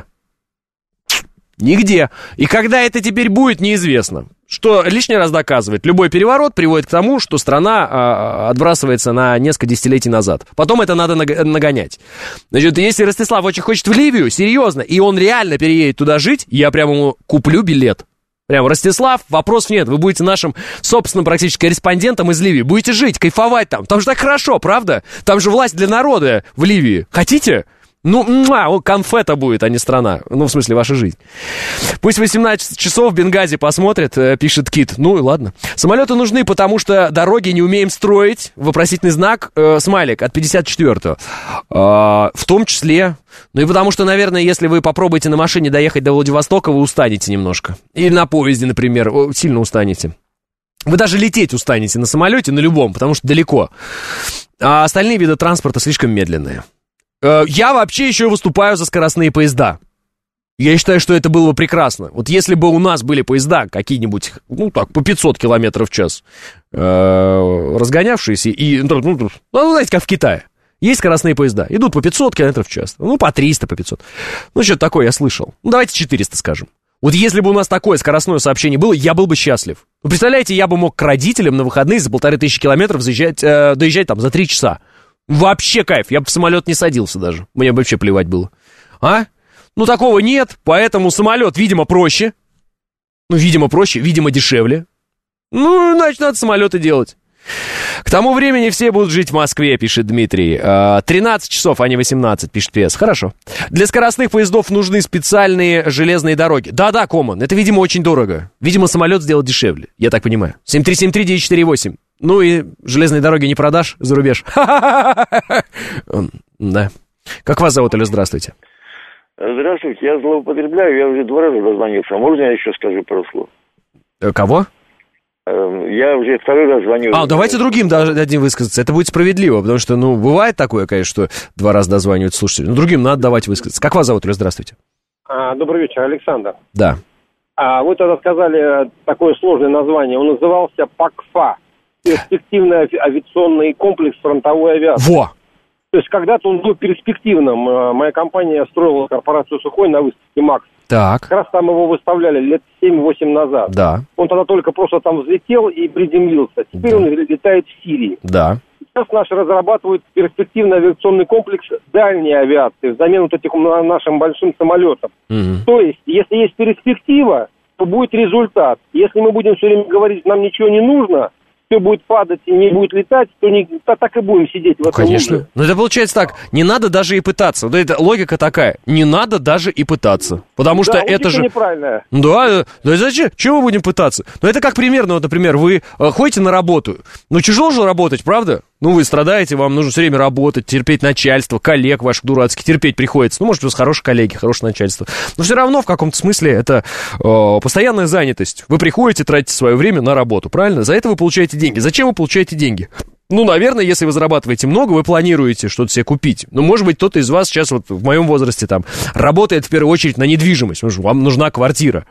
Speaker 2: Нигде. И когда это теперь будет, неизвестно. Что лишний раз доказывает. Любой переворот приводит к тому, что страна отбрасывается на несколько десятилетий назад. Потом это надо нагонять. Значит, если Ростислав очень хочет в Ливию, серьезно, и он реально переедет туда жить, я прямо ему куплю билет. Прям, Ростислав, вопросов нет. Вы будете нашим собственным практически корреспондентом из Ливии. Будете жить, кайфовать там. Там же так хорошо, правда? Там же власть для народа в Ливии. Хотите? Ну, конфета будет, а не страна. Ну, в смысле, ваша жизнь. Пусть 18 часов в Бенгази посмотрят, пишет Кит. Ну и ладно. Самолеты нужны, потому что дороги не умеем строить. Вопросительный знак, смайлик от 54-го. В том числе... Ну и потому что, наверное, если вы попробуете на машине доехать до Владивостока, вы устанете немножко. Или на поезде, например, сильно устанете. Вы даже лететь устанете на самолете, на любом, потому что далеко. А остальные виды транспорта слишком медленные. Я вообще еще выступаю за скоростные поезда. Я считаю, что это было бы прекрасно. Вот если бы у нас были поезда какие-нибудь, ну так, по 500 километров в час, разгонявшиеся, и, ну, знаете, как в Китае. Есть скоростные поезда, идут по 500 километров в час. Ну, по 300, по 500. Ну, что-то такое я слышал. Ну, давайте 400 скажем. Вот если бы у нас такое скоростное сообщение было, я был бы счастлив. Вы представляете, я бы мог к родителям на выходные за 1500 километров доезжать там за 3 часа. Вообще кайф, я бы в самолет не садился даже. Мне бы вообще плевать было. А? Ну, такого нет, поэтому самолет, видимо, проще. Ну, видимо, проще, видимо, дешевле. Ну, значит, надо самолеты делать. К тому времени все будут жить в Москве, пишет Дмитрий. 13 часов, а не 18, пишет ПС. Хорошо. Для скоростных поездов нужны специальные железные дороги. Да-да, Коман, это, видимо, очень дорого. Видимо, самолет сделать дешевле, я так понимаю. 7373948. Ну и железные дороги не продашь за рубеж. Да. Как вас зовут, или здравствуйте?
Speaker 5: Здравствуйте, я злоупотребляю, я уже 2 раза дозвонился. Можно я еще скажу пару слов?
Speaker 2: Кого?
Speaker 5: Я уже 2-й раз звоню.
Speaker 2: Давайте другим дадим высказаться. Это будет справедливо, потому что, ну, бывает такое, конечно, что 2 раза дозванивают слушатели. Но другим надо давать высказаться. Как вас зовут, или здравствуйте?
Speaker 8: Добрый вечер, Александр.
Speaker 2: Да.
Speaker 8: Вы тогда сказали такое сложное название. Он назывался ПАКФА. Перспективный авиационный комплекс фронтовой авиации.
Speaker 2: Во!
Speaker 8: То есть когда-то он был перспективным. Моя компания строила корпорацию «Сухой» на выставке «Макс».
Speaker 2: Так.
Speaker 8: Как раз там его выставляли лет 7-8 назад.
Speaker 2: Да.
Speaker 8: Он тогда только просто там взлетел и приземлился. Теперь он летает в Сирии.
Speaker 2: Да.
Speaker 8: Сейчас наши разрабатывают перспективный авиационный комплекс дальней авиации взамен вот этих нашим большим самолетам.
Speaker 2: Угу.
Speaker 8: То есть, если есть перспектива, то будет результат. Если мы будем все время говорить, нам ничего не нужно, все будет падать и не будет летать, то так и будем сидеть в этом.
Speaker 2: Конечно. Но это получается так, не надо даже и пытаться. Вот эта логика такая, не надо даже и пытаться. Потому что это же...
Speaker 8: неправильно.
Speaker 2: Да, зачем? Чего мы будем пытаться? Ну, это как примерно, вот, например, вы ходите на работу. Ну, тяжело же работать, правда? Ну, вы страдаете, вам нужно все время работать, терпеть начальство, коллег ваших дурацких, терпеть приходится. Ну, может, у вас хорошие коллеги, хорошее начальство. Но все равно в каком-то смысле это постоянная занятость. Вы приходите, тратите свое время на работу, правильно? За это вы получаете деньги. Зачем вы получаете деньги? Ну, наверное, если вы зарабатываете много, вы планируете что-то себе купить. Ну, может быть, кто-то из вас сейчас вот в моем возрасте там работает в первую очередь на недвижимость, потому что вам нужна квартира.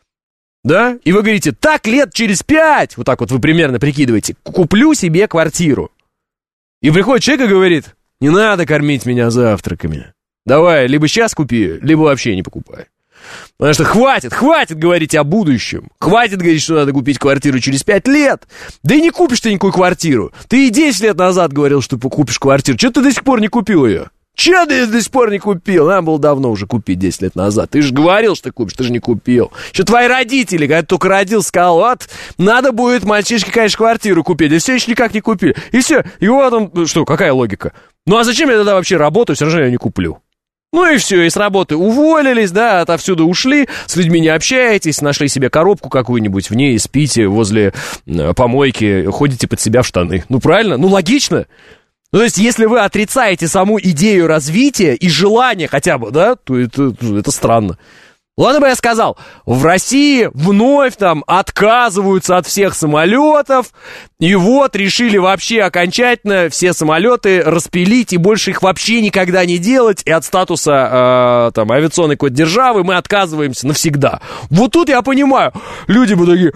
Speaker 2: Да? И вы говорите, так, лет через 5, вот так вот вы примерно прикидываете, куплю себе квартиру. И приходит человек и говорит, не надо кормить меня завтраками. Давай, либо сейчас купи, либо вообще не покупай. Потому что хватит говорить о будущем. Хватит говорить, что надо купить квартиру через 5 лет. Да и не купишь ты никакую квартиру. Ты и 10 лет назад говорил, что купишь квартиру. Чего ты до сих пор не купил ее? Чего ты до сих пор не купил? Надо было давно уже купить 10 лет назад. Ты же говорил, что ты купишь, ты же не купил. Еще твои родители, когда ты только родился, сказал, вот, надо будет мальчишке, конечно, квартиру купить. И все еще никак не купили. И все. И вот он, что, какая логика? Ну а зачем я тогда вообще работаю, все равно я не куплю? Ну и все, и с работы уволились, да, отовсюду ушли, с людьми не общаетесь, нашли себе коробку какую-нибудь, в ней спите возле помойки, ходите под себя в штаны. Ну правильно? Ну логично. Ну, то есть, если вы отрицаете саму идею развития и желание хотя бы, да, то это странно. Ладно бы я сказал, в России вновь там отказываются от всех самолетов, и вот решили вообще окончательно все самолеты распилить и больше их вообще никогда не делать, и от статуса там авиационной какой-то державы мы отказываемся навсегда. Вот тут я понимаю, люди бы такие,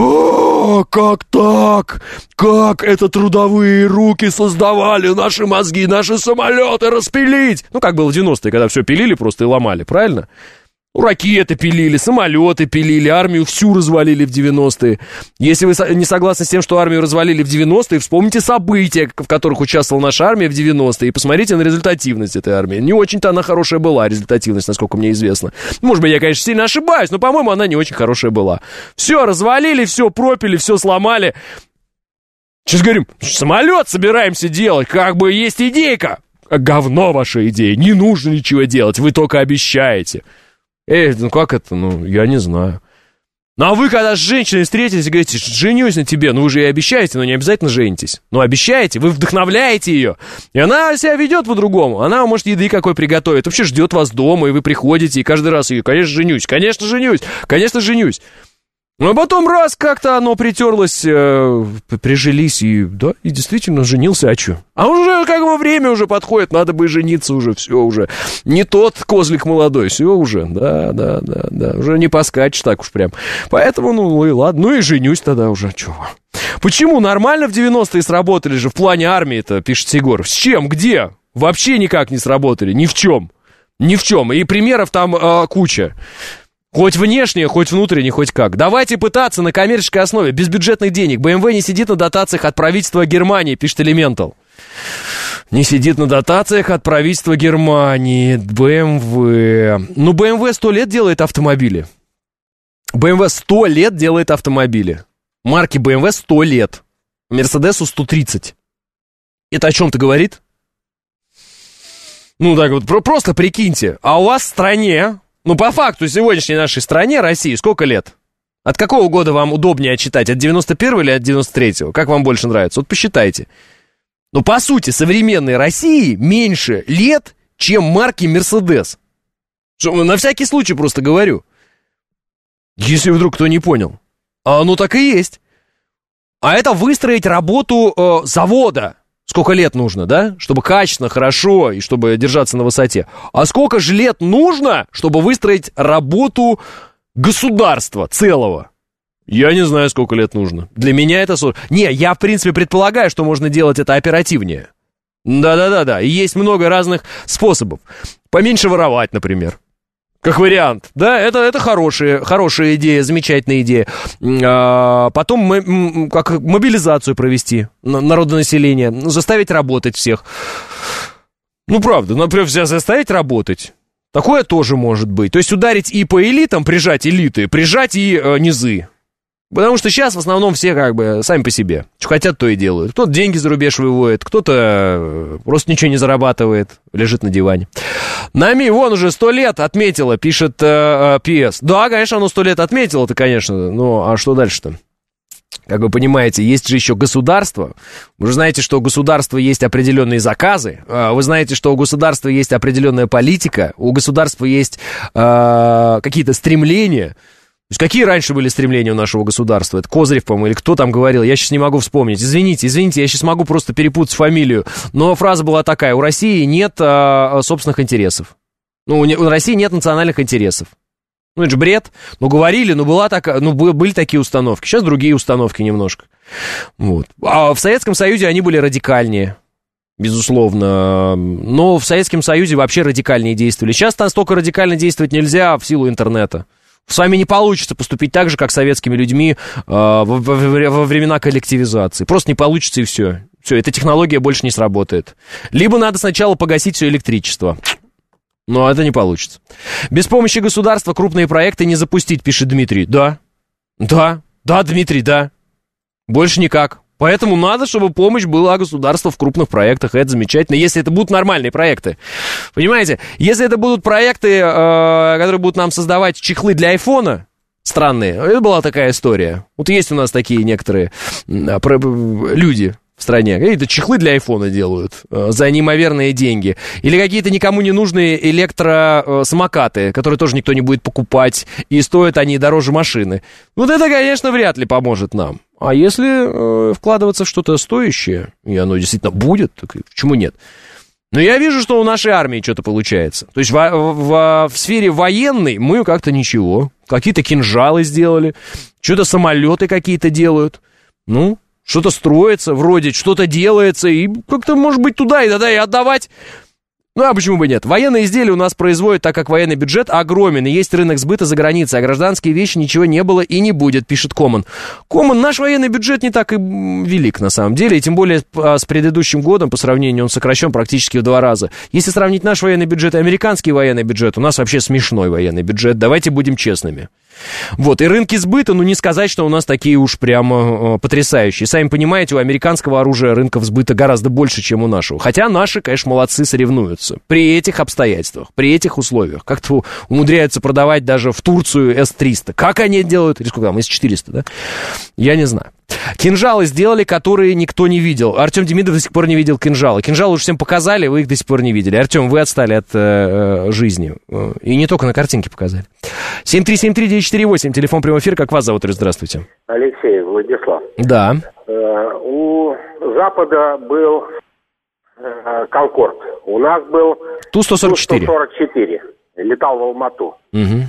Speaker 2: как так? Как это трудовые руки создавали наши мозги, наши самолеты распилить? Ну, как было в 90-е, когда все пилили просто и ломали, правильно? Ракеты пилили, самолеты пилили, армию всю развалили в 90-е. Если вы не согласны с тем, что армию развалили в 90-е, вспомните события, в которых участвовала наша армия в 90-е, и посмотрите на результативность этой армии. Не очень-то она хорошая была, результативность, насколько мне известно. Может быть, я, конечно, сильно ошибаюсь, но, по-моему, она не очень хорошая была. Все развалили, все пропили, все сломали. Сейчас говорим, самолет собираемся делать, как бы есть идейка. говно ваша идея, не нужно ничего делать, вы только обещаете. Ну как это, я не знаю. Ну а вы, когда с женщиной встретились и говорите, женюсь на тебе, вы же и обещаете, но не обязательно женитесь. Обещаете, вы вдохновляете ее, и она себя ведет по-другому. Она, может, еды какой приготовит, вообще ждет вас дома, и вы приходите, и каждый раз ее, конечно, женюсь. А потом раз как-то оно притерлось, прижились, и действительно женился, а что? А уже время уже подходит, надо бы жениться уже, все уже. Не тот козлик молодой, все уже, да, уже не поскачешь так уж прям. Поэтому, и ладно, и женюсь тогда уже, чего. Почему нормально в 90-е сработали же в плане армии-то, пишет Егор. С чем, где? Вообще никак не сработали, ни в чем. И примеров там куча. Хоть внешне, хоть внутренне, хоть как. Давайте пытаться на коммерческой основе, без бюджетных денег. BMW не сидит на дотациях от правительства Германии, пишет Elemental. Не сидит на дотациях от правительства Германии. BMW. BMW 100 лет делает автомобили. BMW 100 лет делает автомобили. Марки BMW 100 лет. Мерседесу 130. Это о чем-то говорит? Так вот, просто прикиньте. А у вас в стране... по факту, сегодняшней нашей стране, России, сколько лет? От какого года вам удобнее отчитать? От 91-го или от 93-го? Как вам больше нравится? Вот посчитайте. По сути, современной России меньше лет, чем марки Mercedes. На всякий случай просто говорю. Если вдруг кто не понял. Так и есть. А это выстроить работу завода. Сколько лет нужно, да? Чтобы качественно, хорошо и чтобы держаться на высоте. А сколько же лет нужно, чтобы выстроить работу государства целого? Я не знаю, сколько лет нужно. Для меня это... я, в принципе, предполагаю, что можно делать это оперативнее. Да. И есть много разных способов. Поменьше воровать, например. Как вариант, да, это хорошая идея, замечательная идея. Потом как мобилизацию провести народонаселения, заставить работать всех. Правда, например, заставить работать. Такое тоже может быть. То есть ударить и по элитам, прижать элиты, прижать и низы. Потому что сейчас в основном все сами по себе. Что хотят, то и делают. Кто-то деньги за рубеж выводит, кто-то просто ничего не зарабатывает, лежит на диване. Нами вон уже 100 лет отметила, пишет PS. Да, конечно, оно 100 лет отметило-то, конечно. А что дальше-то? Как вы понимаете, есть же еще государство. Вы же знаете, что у государства есть определенные заказы. Вы знаете, что у государства есть определенная политика. У государства есть какие-то стремления. То есть какие раньше были стремления у нашего государства? Это Козырев, по-моему, или кто там говорил? Я сейчас не могу вспомнить. Извините, я сейчас могу просто перепутать фамилию. Но фраза была такая: у России нет собственных интересов. У России нет национальных интересов. Это же бред. Говорили, были такие установки. Сейчас другие установки немножко. Вот. А в Советском Союзе они были радикальнее. Безусловно. Но в Советском Союзе вообще радикальнее действовали. Сейчас настолько радикально действовать нельзя в силу интернета. С вами не получится поступить так же, как с советскими людьми во времена коллективизации. Просто не получится, и все. Все, эта технология больше не сработает. Либо надо сначала погасить все электричество. Но это не получится. Без помощи государства крупные проекты не запустить, пишет Дмитрий. Да, Дмитрий, да. Больше никак. Поэтому надо, чтобы помощь была государства в крупных проектах. Это замечательно, если это будут нормальные проекты. Понимаете? Если это будут проекты, которые будут нам создавать чехлы для айфона, странные. Это была такая история. Вот есть у нас такие некоторые люди в стране. Какие-то чехлы для айфона делают за неимоверные деньги. Или какие-то никому не нужные электросамокаты, которые тоже никто не будет покупать. И стоят они дороже машины. Вот это, конечно, вряд ли поможет нам. А если вкладываться в что-то стоящее, и оно действительно будет, так почему нет? Но я вижу, что у нашей армии что-то получается. То есть в сфере военной мы как-то ничего. Какие-то кинжалы сделали, что-то самолеты какие-то делают. Что-то строится, вроде что-то делается, и как-то, может быть, туда и тогда и отдавать. А почему бы нет? Военные изделия у нас производят, так как военный бюджет огромен, и есть рынок сбыта за границей, а гражданские вещи ничего не было и не будет, пишет Коман. Коман, наш военный бюджет не так и велик, на самом деле, и тем более с предыдущим годом, по сравнению, он сокращен практически в 2 раза. Если сравнить наш военный бюджет и американский военный бюджет, у нас вообще смешной военный бюджет, давайте будем честными. Вот, и рынки сбыта, ну, не сказать, что у нас такие уж прямо потрясающие. Сами понимаете, у американского оружия рынков сбыта гораздо больше, чем у нашего. Хотя наши, конечно, молодцы, соревнуются. При этих обстоятельствах, при этих условиях. Как-то умудряются продавать даже в Турцию С-300. Как они это делают? Или сколько там, С-400, да? Я не знаю. Кинжалы сделали, которые никто не видел. Артем Демидов до сих пор не видел кинжалы. Кинжалы уже всем показали, вы их до сих пор не видели. Артем, вы отстали от жизни. И не только на картинке показали. 7373948, телефон прямого эфира. Как вас зовут? Здравствуйте.
Speaker 9: Алексей, Владислав.
Speaker 2: Да.
Speaker 9: У Запада был Конкорд. У нас был
Speaker 2: Ту-144.
Speaker 9: Ту-144. Летал в Алмату.
Speaker 2: Угу.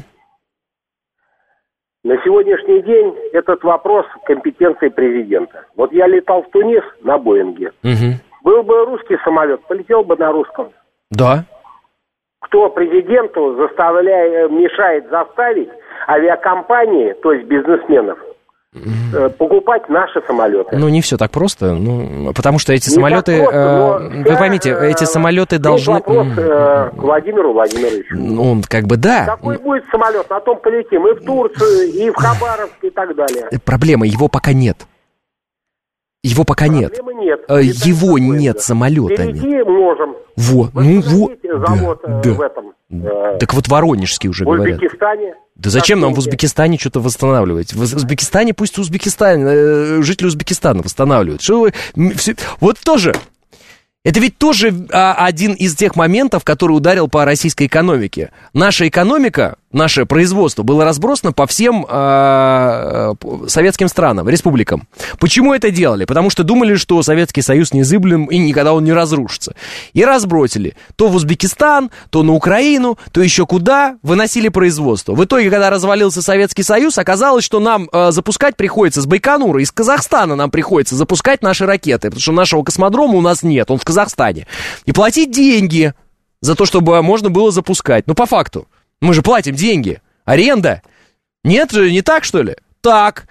Speaker 9: На сегодняшний день этот вопрос компетенции президента. Вот я летал в Тунис на Боинге.
Speaker 2: Угу.
Speaker 9: Был бы русский самолет, полетел бы на русском.
Speaker 2: Да.
Speaker 9: Кто президенту мешает заставить авиакомпании, то есть бизнесменов, покупать наши самолеты?
Speaker 2: Ну, не все так просто, потому что эти самолеты, вы поймите, эти самолеты должны...
Speaker 9: Вопрос к Владимиру Владимировичу.
Speaker 2: Ну, как бы да.
Speaker 9: Какой будет самолет, на том полетим и в Турцию, и в Хабаровск, и так далее.
Speaker 2: Проблема, его пока нет. Его пока нет. Его нет, самолета нет.
Speaker 9: Перейти можем.
Speaker 2: Вот,
Speaker 9: завод в этом.
Speaker 2: Так вот Воронежский уже говорят.
Speaker 9: В Узбекистане.
Speaker 2: Да зачем нам в Узбекистане что-то восстанавливать? В Узбекистане пусть жители Узбекистана восстанавливают. Что вы... Вот тоже... Это ведь тоже один из тех моментов, который ударил по российской экономике. Наша экономика, наше производство было разбросано по всем советским странам, республикам. Почему это делали? Потому что думали, что Советский Союз незыблем и никогда он не разрушится. И разбросили. То в Узбекистан, то на Украину, то еще куда, выносили производство. В итоге, когда развалился Советский Союз, оказалось, что нам запускать приходится с Байконура, из Казахстана нам приходится запускать наши ракеты, потому что нашего космодрома у нас нет, он в Казахстане. И платить деньги за то, чтобы можно было запускать. Ну, по факту. Мы же платим деньги. Аренда. Нет же, не так, что ли? Так.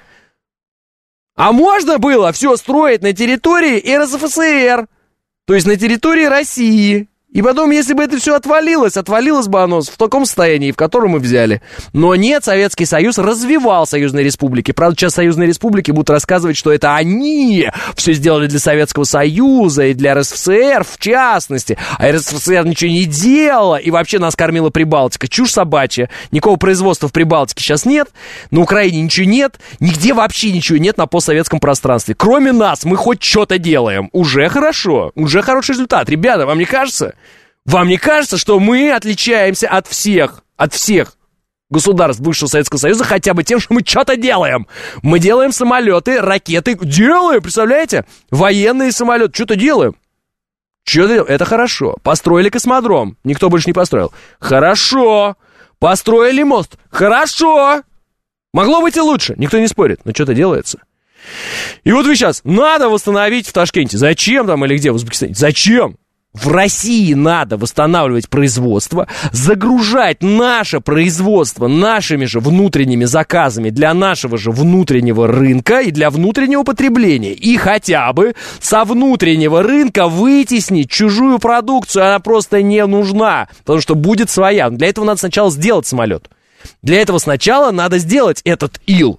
Speaker 2: А можно было все строить на территории РСФСР. То есть на территории России. И потом, если бы это все отвалилось бы оно в таком состоянии, в котором мы взяли. Но нет, Советский Союз развивал союзные республики. Правда, сейчас союзные республики будут рассказывать, что это они все сделали для Советского Союза и для РСФСР в частности. А РСФСР ничего не делала и вообще нас кормила Прибалтика. Чушь собачья. Никакого производства в Прибалтике сейчас нет. На Украине ничего нет. Нигде вообще ничего нет на постсоветском пространстве. Кроме нас, мы хоть что-то делаем. Уже хорошо. Уже хороший результат. Ребята, вам не кажется? Вам не кажется, что мы отличаемся от всех государств бывшего Советского Союза хотя бы тем, что мы что-то делаем? Мы делаем самолеты, ракеты. Делаем, представляете? Военные самолеты. Что-то делаем. Это хорошо. Построили космодром. Никто больше не построил. Хорошо. Построили мост. Хорошо. Могло быть и лучше. Никто не спорит. Но что-то делается. И вот вы сейчас. Надо восстановить в Ташкенте. Зачем там или где в Узбекистане? Зачем? В России надо восстанавливать производство, загружать наше производство нашими же внутренними заказами для нашего же внутреннего рынка и для внутреннего потребления. И хотя бы со внутреннего рынка вытеснить чужую продукцию, она просто не нужна, потому что будет своя. Для этого надо сначала сделать самолет. Для этого сначала надо сделать этот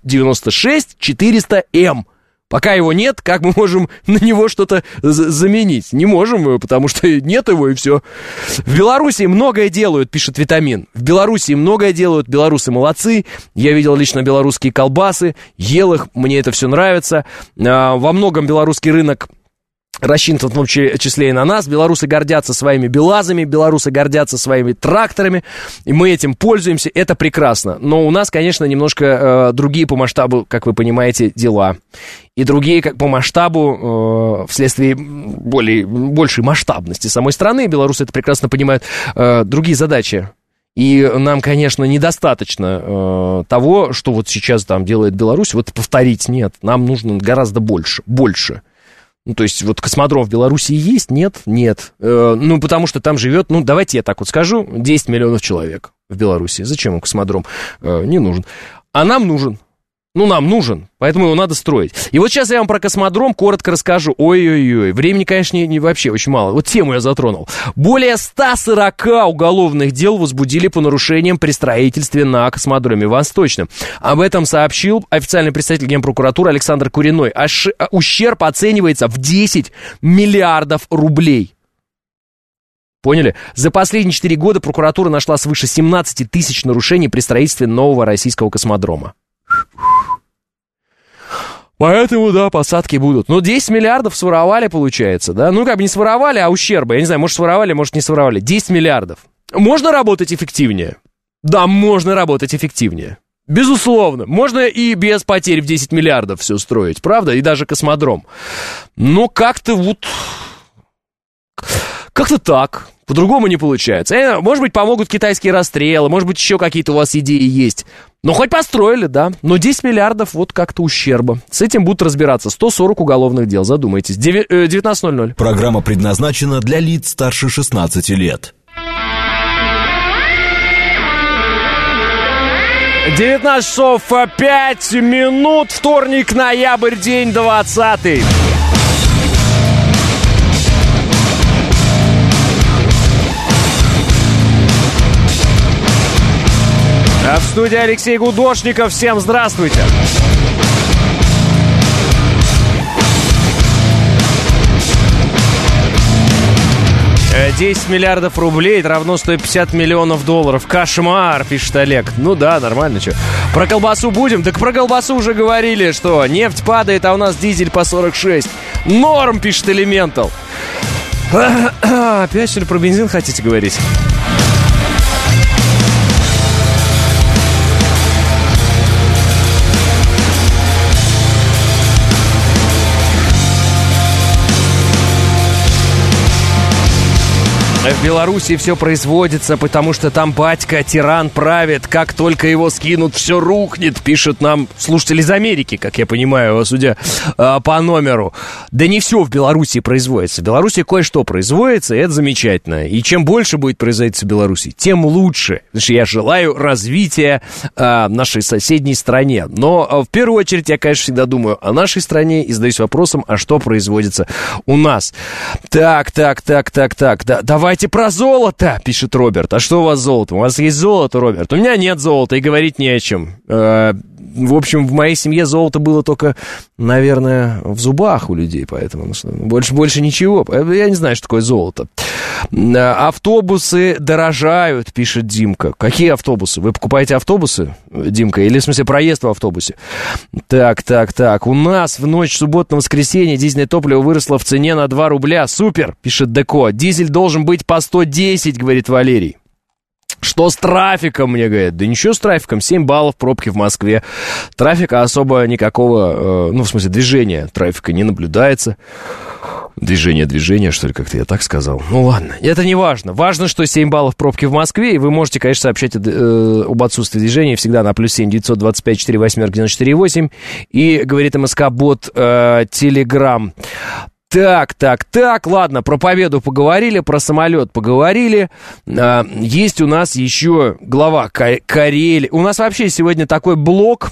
Speaker 2: Ил-96-400М. Пока его нет, как мы можем на него что-то заменить? Не можем, потому что нет его, и все. В Беларуси многое делают, пишет Витамин. В Беларуси многое делают, белорусы молодцы. Я видел лично белорусские колбасы, ел их, мне это все нравится. Во многом белорусский рынок рассчитан в том числе и на нас. Белорусы гордятся своими БелАЗами, белорусы гордятся своими тракторами, и мы этим пользуемся, это прекрасно. Но у нас, конечно, немножко другие по масштабу, как вы понимаете, дела. И другие по масштабу, вследствие большей масштабности самой страны, белорусы это прекрасно понимают, другие задачи. И нам, конечно, недостаточно того, что вот сейчас там делает Беларусь, вот повторить нет, нам нужно гораздо больше. Ну, то есть, вот космодром в Беларуси есть? Нет. Ну, потому что там живет, ну, давайте я так вот скажу, 10 миллионов человек в Беларуси. Зачем им космодром? Не нужен. А нам нужен. Ну, нам нужен, поэтому его надо строить. И вот сейчас я вам про космодром коротко расскажу. Ой-ой-ой, времени, конечно, не вообще очень мало. Вот тему я затронул. Более 140 уголовных дел возбудили по нарушениям при строительстве на космодроме Восточном. Об этом сообщил официальный представитель Генпрокуратуры Александр Куриной. Ущерб оценивается в 10 миллиардов рублей. Поняли? За последние 4 года прокуратура нашла свыше 17 тысяч нарушений при строительстве нового российского космодрома. Поэтому, да, посадки будут. Ну, 10 миллиардов своровали, получается, да? Ну, как бы не своровали, а ущерба. Я не знаю, может, своровали, может, не своровали. 10 миллиардов. Можно работать эффективнее? Да, можно работать эффективнее. Безусловно. Можно и без потерь в 10 миллиардов все строить, правда? И даже космодром. Но как-то вот... Как-то так. По-другому не получается. Может быть, помогут китайские расстрелы, может быть, еще какие-то у вас идеи есть. Ну, хоть построили, да. Но 10 миллиардов вот как-то ущерба. С этим будут разбираться 140 уголовных дел, задумайтесь. 19:00.
Speaker 1: Программа предназначена для лиц старше 16 лет.
Speaker 2: 19 часов 5 минут, вторник, ноябрь, день 20. А в студии Алексей Гудошников. Всем здравствуйте. $10 миллиардов рублей, это равно 150 миллионов долларов. Кошмар, пишет Олег. Ну да, нормально, что. Про колбасу будем? Так про колбасу уже говорили, что нефть падает, а у нас дизель по 46. Норм, пишет Элементал. Опять, что ли, про бензин хотите говорить? В Беларуси все производится, потому что там батька, тиран, правит. Как только его скинут, все рухнет, пишет нам слушатель из Америки, как я понимаю, судя по номеру. Да не все в Беларуси производится. В Беларуси кое-что производится, и это замечательно. И чем больше будет производиться в Беларуси, тем лучше. Потому что я желаю развития нашей соседней стране. Но в первую очередь я, конечно, всегда думаю о нашей стране и задаюсь вопросом, а что производится у нас. Так. Давайте про золото, пишет Роберт. А что у вас с золотом? У вас есть золото, Роберт? У меня нет золота, и говорить не о чем. В общем, в моей семье золото было только, наверное, в зубах у людей, поэтому больше ничего. Я не знаю, что такое золото. Автобусы дорожают, пишет Димка. Какие автобусы? Вы покупаете автобусы, Димка? Или, в смысле, проезд в автобусе? Так. У нас в ночь суббота на воскресенье дизельное топливо выросло в цене на 2 рубля. Супер, пишет Деко. Дизель должен быть по 110, говорит Валерий. Что с трафиком, мне говорят? Да ничего с трафиком, 7 баллов пробки в Москве. Трафика особо никакого, в смысле, движения трафика не наблюдается. Движение, что ли, как-то я так сказал. Ну ладно, это не важно. Важно, что 7 баллов пробки в Москве, и вы можете, конечно, сообщать об отсутствии движения всегда на +7 925 48 94 8. И, говорит МСК-бот, Телеграм. Так, ладно, про победу поговорили, про самолет поговорили. Есть у нас еще глава Карелии. У нас вообще сегодня такой блок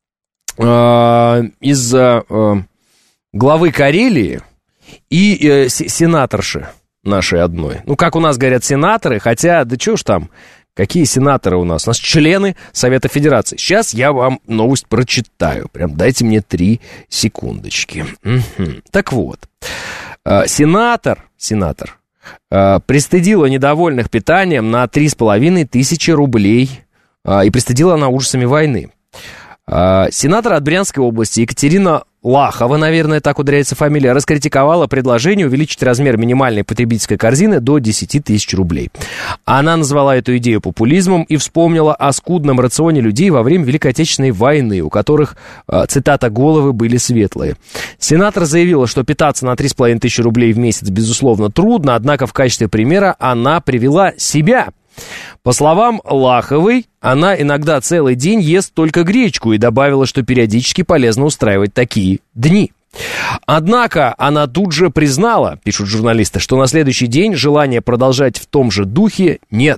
Speaker 2: из главы Карелии и сенаторши нашей одной. Ну, как у нас говорят сенаторы, хотя, да чё ж там, какие сенаторы у нас? У нас члены Совета Федерации. Сейчас я вам новость прочитаю. Прям дайте мне 3 секундочки. Так вот, сенатор пристыдила недовольных питанием на 3500 рублей. И пристыдила она ужасами войны. Сенатор от Брянской области Екатерина Лахова, наверное, так ударяется фамилия, раскритиковала предложение увеличить размер минимальной потребительской корзины до 10 тысяч рублей. Она назвала эту идею популизмом и вспомнила о скудном рационе людей во время Великой Отечественной войны, у которых, цитата, головы были светлые. Сенатор заявила, что питаться на 3500 рублей в месяц, безусловно, трудно, однако в качестве примера она привела себя. По словам Лаховой, она иногда целый день ест только гречку и добавила, что периодически полезно устраивать такие дни. Однако она тут же признала, пишут журналисты, что на следующий день желания продолжать в том же духе нет.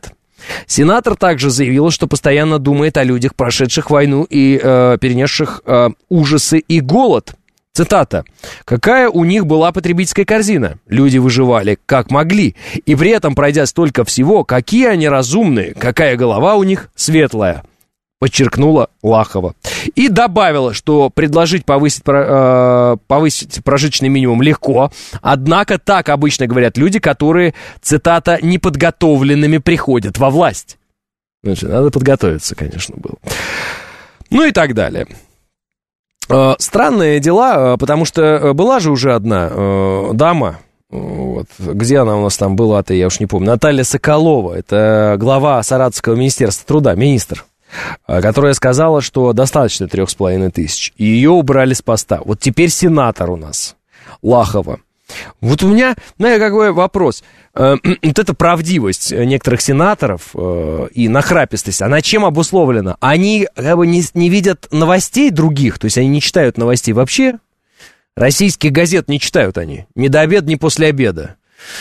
Speaker 2: Сенатор также заявила, что постоянно думает о людях, прошедших войну и перенесших ужасы и голод. Цитата. «Какая у них была потребительская корзина? Люди выживали как могли. И при этом, пройдя столько всего, какие они разумные, какая голова у них светлая», подчеркнула Лахова. И добавила, что предложить повысить прожиточный минимум легко, однако так обычно говорят люди, которые, цитата, «неподготовленными приходят во власть». Значит, надо подготовиться, конечно, было. Ну и так далее. Странные дела, потому что была же уже одна дама, вот, где она у нас там была-то, я уж не помню, Наталья Соколова, это глава Саратовского министерства труда, министр, которая сказала, что достаточно 3500, и ее убрали с поста. Вот теперь сенатор у нас, Лахова. Вот у меня, какой вопрос. Вот эта правдивость некоторых сенаторов и нахрапистость, она чем обусловлена? Они как бы не видят новостей других, то есть они не читают новостей вообще. Российских газет не читают они. Ни до обеда, ни после обеда.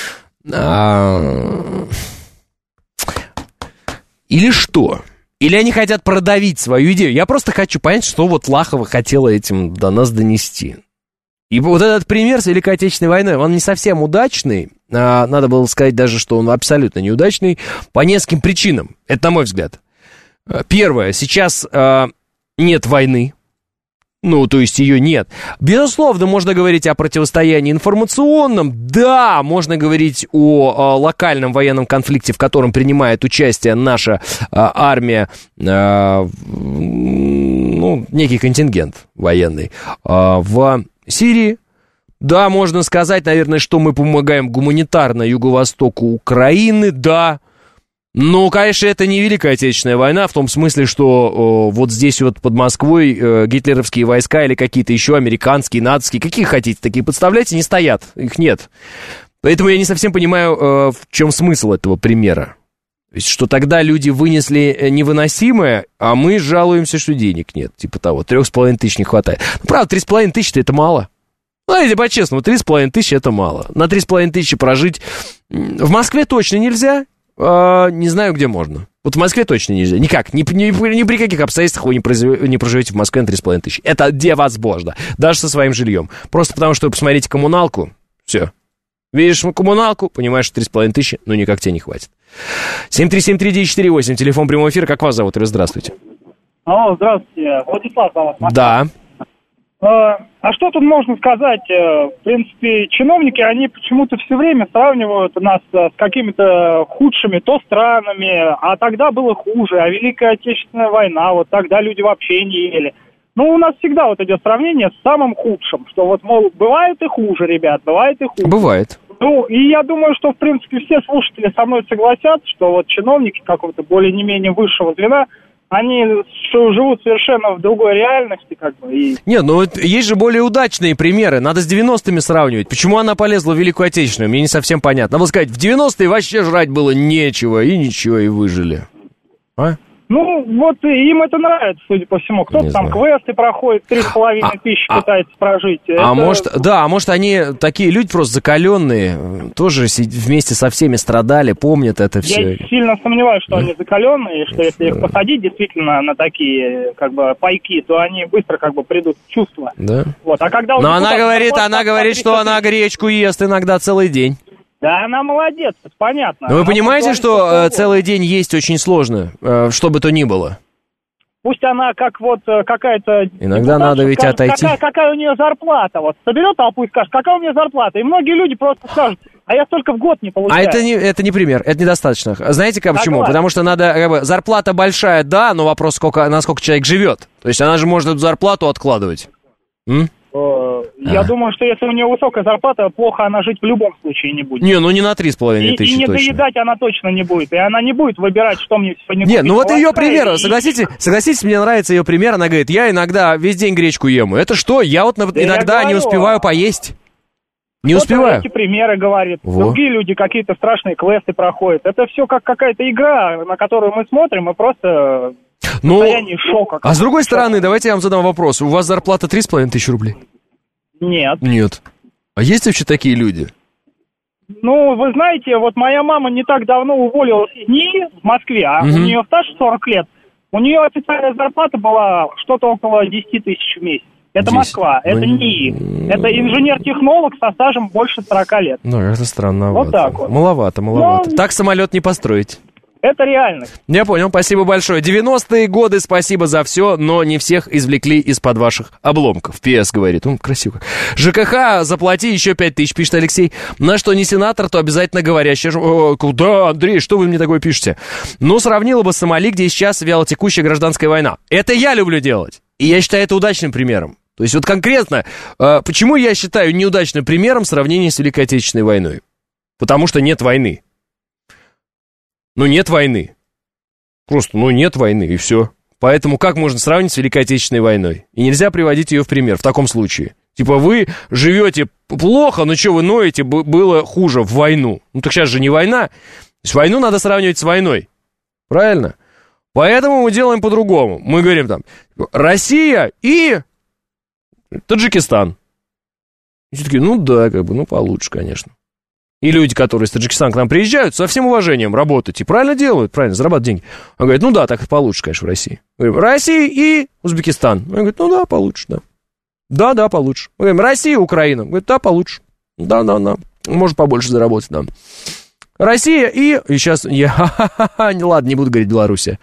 Speaker 2: Или что? Или они хотят продавить свою идею? Я просто хочу понять, что вот Лахова хотела этим до нас донести. И вот этот пример с Великой Отечественной войной, он не совсем удачный. Надо было сказать даже, что он абсолютно неудачный по нескольким причинам. Это на мой взгляд. Первое. Сейчас нет войны. Ну, то есть ее нет. Безусловно, можно говорить о противостоянии информационном. Да, можно говорить о локальном военном конфликте, в котором принимает участие наша армия, некий контингент военный в Сирии. Да, можно сказать, наверное, что мы помогаем гуманитарно юго-востоку Украины, да. Но, конечно, это не Великая Отечественная война, в том смысле, что вот здесь вот под Москвой гитлеровские войска или какие-то еще американские, натовские, какие хотите, такие подставляйте, не стоят, их нет. Поэтому я не совсем понимаю, в чем смысл этого примера. То есть, что тогда люди вынесли невыносимое, а мы жалуемся, что денег нет. Типа того, 3500 не хватает. Ну, правда, 3500 это мало. Ну, если по-честному, 3500 это мало. На 3500 прожить в Москве точно нельзя. Не знаю, где можно. Вот в Москве точно нельзя. Никак. Ни при каких обстоятельствах вы не проживете в Москве на 3500. Это невозможно. Даже со своим жильем. Просто потому, что вы посмотрите коммуналку. Все. Видишь коммуналку, понимаешь, что 3500, ну никак тебе не хватит. 7373948, телефон прямого эфира. Как вас зовут? Здравствуйте.
Speaker 10: Алло, здравствуйте. Владислав зовут.
Speaker 2: Да.
Speaker 10: А что тут можно сказать? В принципе, чиновники, они почему-то все время сравнивают нас с какими-то худшими то странами, а тогда было хуже, а Великая Отечественная война, вот тогда люди вообще не ели. Ну, у нас всегда вот идет сравнение с самым худшим, что вот, мол, бывает и хуже, ребят, бывает и хуже.
Speaker 2: Бывает.
Speaker 10: Ну, и я думаю, что, в принципе, все слушатели со мной согласятся, что вот чиновники какого-то более-не-менее высшего звена, они живут совершенно в другой реальности, как бы. И...
Speaker 2: Нет, ну есть же более удачные примеры. Надо с 90-ми сравнивать. Почему она полезла в Великую Отечественную? Мне не совсем понятно. Надо сказать, в 90-е вообще жрать было нечего, и ничего, и выжили. А?
Speaker 10: Ну, вот им это нравится, судя по всему. Кто-то там квесты проходит, 3500 пытается прожить.
Speaker 2: Может, они такие люди просто закаленные, тоже вместе со всеми страдали, помнят это все.
Speaker 10: Я сильно сомневаюсь, что они закаленные, что если их посадить действительно на такие, как бы, пайки, то они быстро, как бы, придут в чувство.
Speaker 2: Да.
Speaker 10: Вот. А когда
Speaker 2: но она говорит, что она гречку ест иногда целый день.
Speaker 10: Да, она молодец, это понятно.
Speaker 2: Но вы понимаете, что целый день есть очень сложно, что бы то ни было?
Speaker 10: Пусть она как вот какая-то...
Speaker 2: Иногда надо ведь отойти.
Speaker 10: Какая у нее зарплата? Вот соберет толпу и скажет, какая у нее зарплата? И многие люди просто скажут, а я столько в год не получаю.
Speaker 2: А это не пример, это недостаточно. Знаете почему? Потому что надо, как бы, зарплата большая, да, но вопрос, насколько человек живет. То есть она же может эту зарплату откладывать.
Speaker 10: Я думаю, что если у нее высокая зарплата, плохо она жить в любом случае не будет.
Speaker 2: Не, ну не на 3500 точно.
Speaker 10: И не доедать она точно не будет. И она не будет выбирать, что мне сегодня купить.
Speaker 2: Не, ну вот ее пример, согласитесь, мне нравится ее пример. Она говорит, я иногда весь день гречку ем. Это что? Я вот иногда не успеваю поесть. Не успеваю.
Speaker 10: Эти примеры говорит. Другие люди какие-то страшные квесты проходят. Это все как какая-то игра, на которую мы смотрим, и просто... состояние шока.
Speaker 2: А с другой стороны, давайте я вам задам вопрос. У вас зарплата 3500 рублей?
Speaker 10: Нет.
Speaker 2: Нет. А есть вообще такие люди?
Speaker 10: Ну, вы знаете, вот моя мама не так давно уволилась из НИИ в Москве, а у нее стаж 40 лет. У нее официальная зарплата была что-то около 10 тысяч в месяц. Это 10. Москва, это НИИ. Это инженер-технолог со стажем больше 40 лет.
Speaker 2: Ну, это странно.
Speaker 10: Вот так вот.
Speaker 2: Маловато. Но... Так самолет не построить.
Speaker 10: Это реальность.
Speaker 2: Я понял, спасибо большое. 90-е годы, спасибо за все, но не всех извлекли из-под ваших обломков. ПС говорит, красиво. ЖКХ, заплати еще 5 тысяч, пишет Алексей. На что не сенатор, то обязательно говорящий. Куда, Андрей, что вы мне такое пишете? Ну, сравнила бы Сомали, где сейчас вялотекущая гражданская война. Это я люблю делать. И я считаю это удачным примером. То есть вот конкретно, почему я считаю неудачным примером сравнение с Великой Отечественной войной? Потому что нет войны. Нет войны. Просто, нет войны, и все. Поэтому как можно сравнить с Великой Отечественной войной? И нельзя приводить ее в пример в таком случае. Типа вы живете плохо, но что вы ноете, было хуже в войну. Так сейчас же не война. То есть войну надо сравнивать с войной. Правильно? Поэтому мы делаем по-другому. Мы говорим там, Россия и Таджикистан. И все такие, да, получше, конечно. И люди, которые из Таджикистана к нам приезжают, со всем уважением работать. И правильно делают, правильно, зарабатывают деньги. Он говорит, да, так получше, конечно, в России. Мы говорим, Россия и Узбекистан. Он говорит, да, получше, да. Да, получше. Мы говорим, Россия и Украина. Он говорит, да, получше. Да. Может, побольше заработать, да. Россия и сейчас ладно, не буду говорить Белоруссия.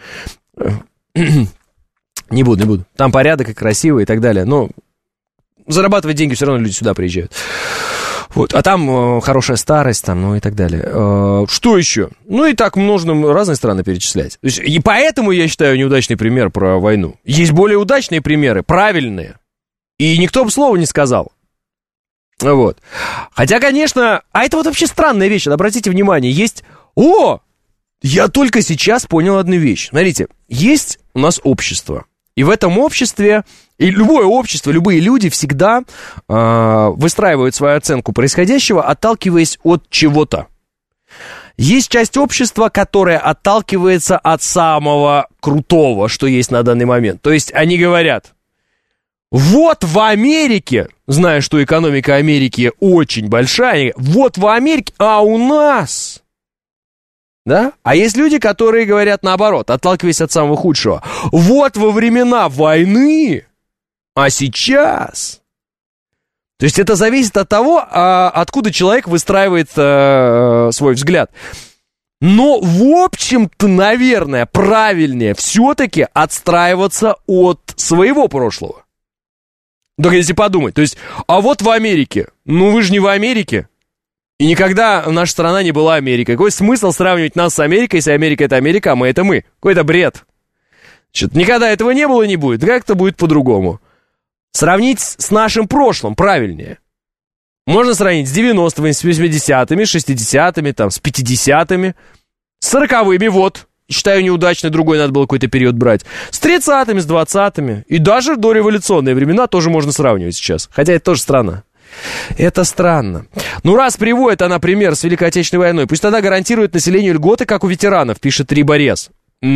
Speaker 2: Не буду. Там порядок и красиво и так далее. Но зарабатывать деньги все равно люди сюда приезжают. Вот, а там хорошая старость, и так далее. Что еще? И так можно разные страны перечислять. То есть, и поэтому я считаю неудачный пример про войну. Есть более удачные примеры, правильные. И никто бы слова не сказал. Вот. Хотя, конечно, это вот вообще странная вещь. Обратите внимание, есть... Я только сейчас понял одну вещь. Смотрите, есть у нас общество. И в этом обществе, и любое общество, любые люди всегда выстраивают свою оценку происходящего, отталкиваясь от чего-то. Есть часть общества, которая отталкивается от самого крутого, что есть на данный момент. То есть они говорят, вот в Америке, зная, что экономика Америки очень большая, вот в Америке, а у нас... Да? А есть люди, которые говорят наоборот, отталкиваясь от самого худшего. Вот во времена войны, а сейчас... То есть это зависит от того, откуда человек выстраивает свой взгляд. Но, в общем-то, наверное, правильнее все-таки отстраиваться от своего прошлого. Только если подумать. То есть, а вот в Америке. Вы же не в Америке. И никогда наша страна не была Америкой. Какой смысл сравнивать нас с Америкой, если Америка — это Америка, а мы — это мы? Какой-то бред. Никогда этого не было и не будет. Как-то будет по-другому. Сравнить с нашим прошлым правильнее. Можно сравнить с 90-ми, с 80-ми, 60-ми, с 50-ми, с 40-ми, вот. Считаю, неудачно, другой надо было какой-то период брать. С 30-ми, с 20-ми. И даже дореволюционные времена тоже можно сравнивать сейчас. Хотя это тоже странно. Это странно. Раз приводит она пример с Великой Отечественной войной, пусть тогда гарантирует населению льготы, как у ветеранов, пишет Риборез.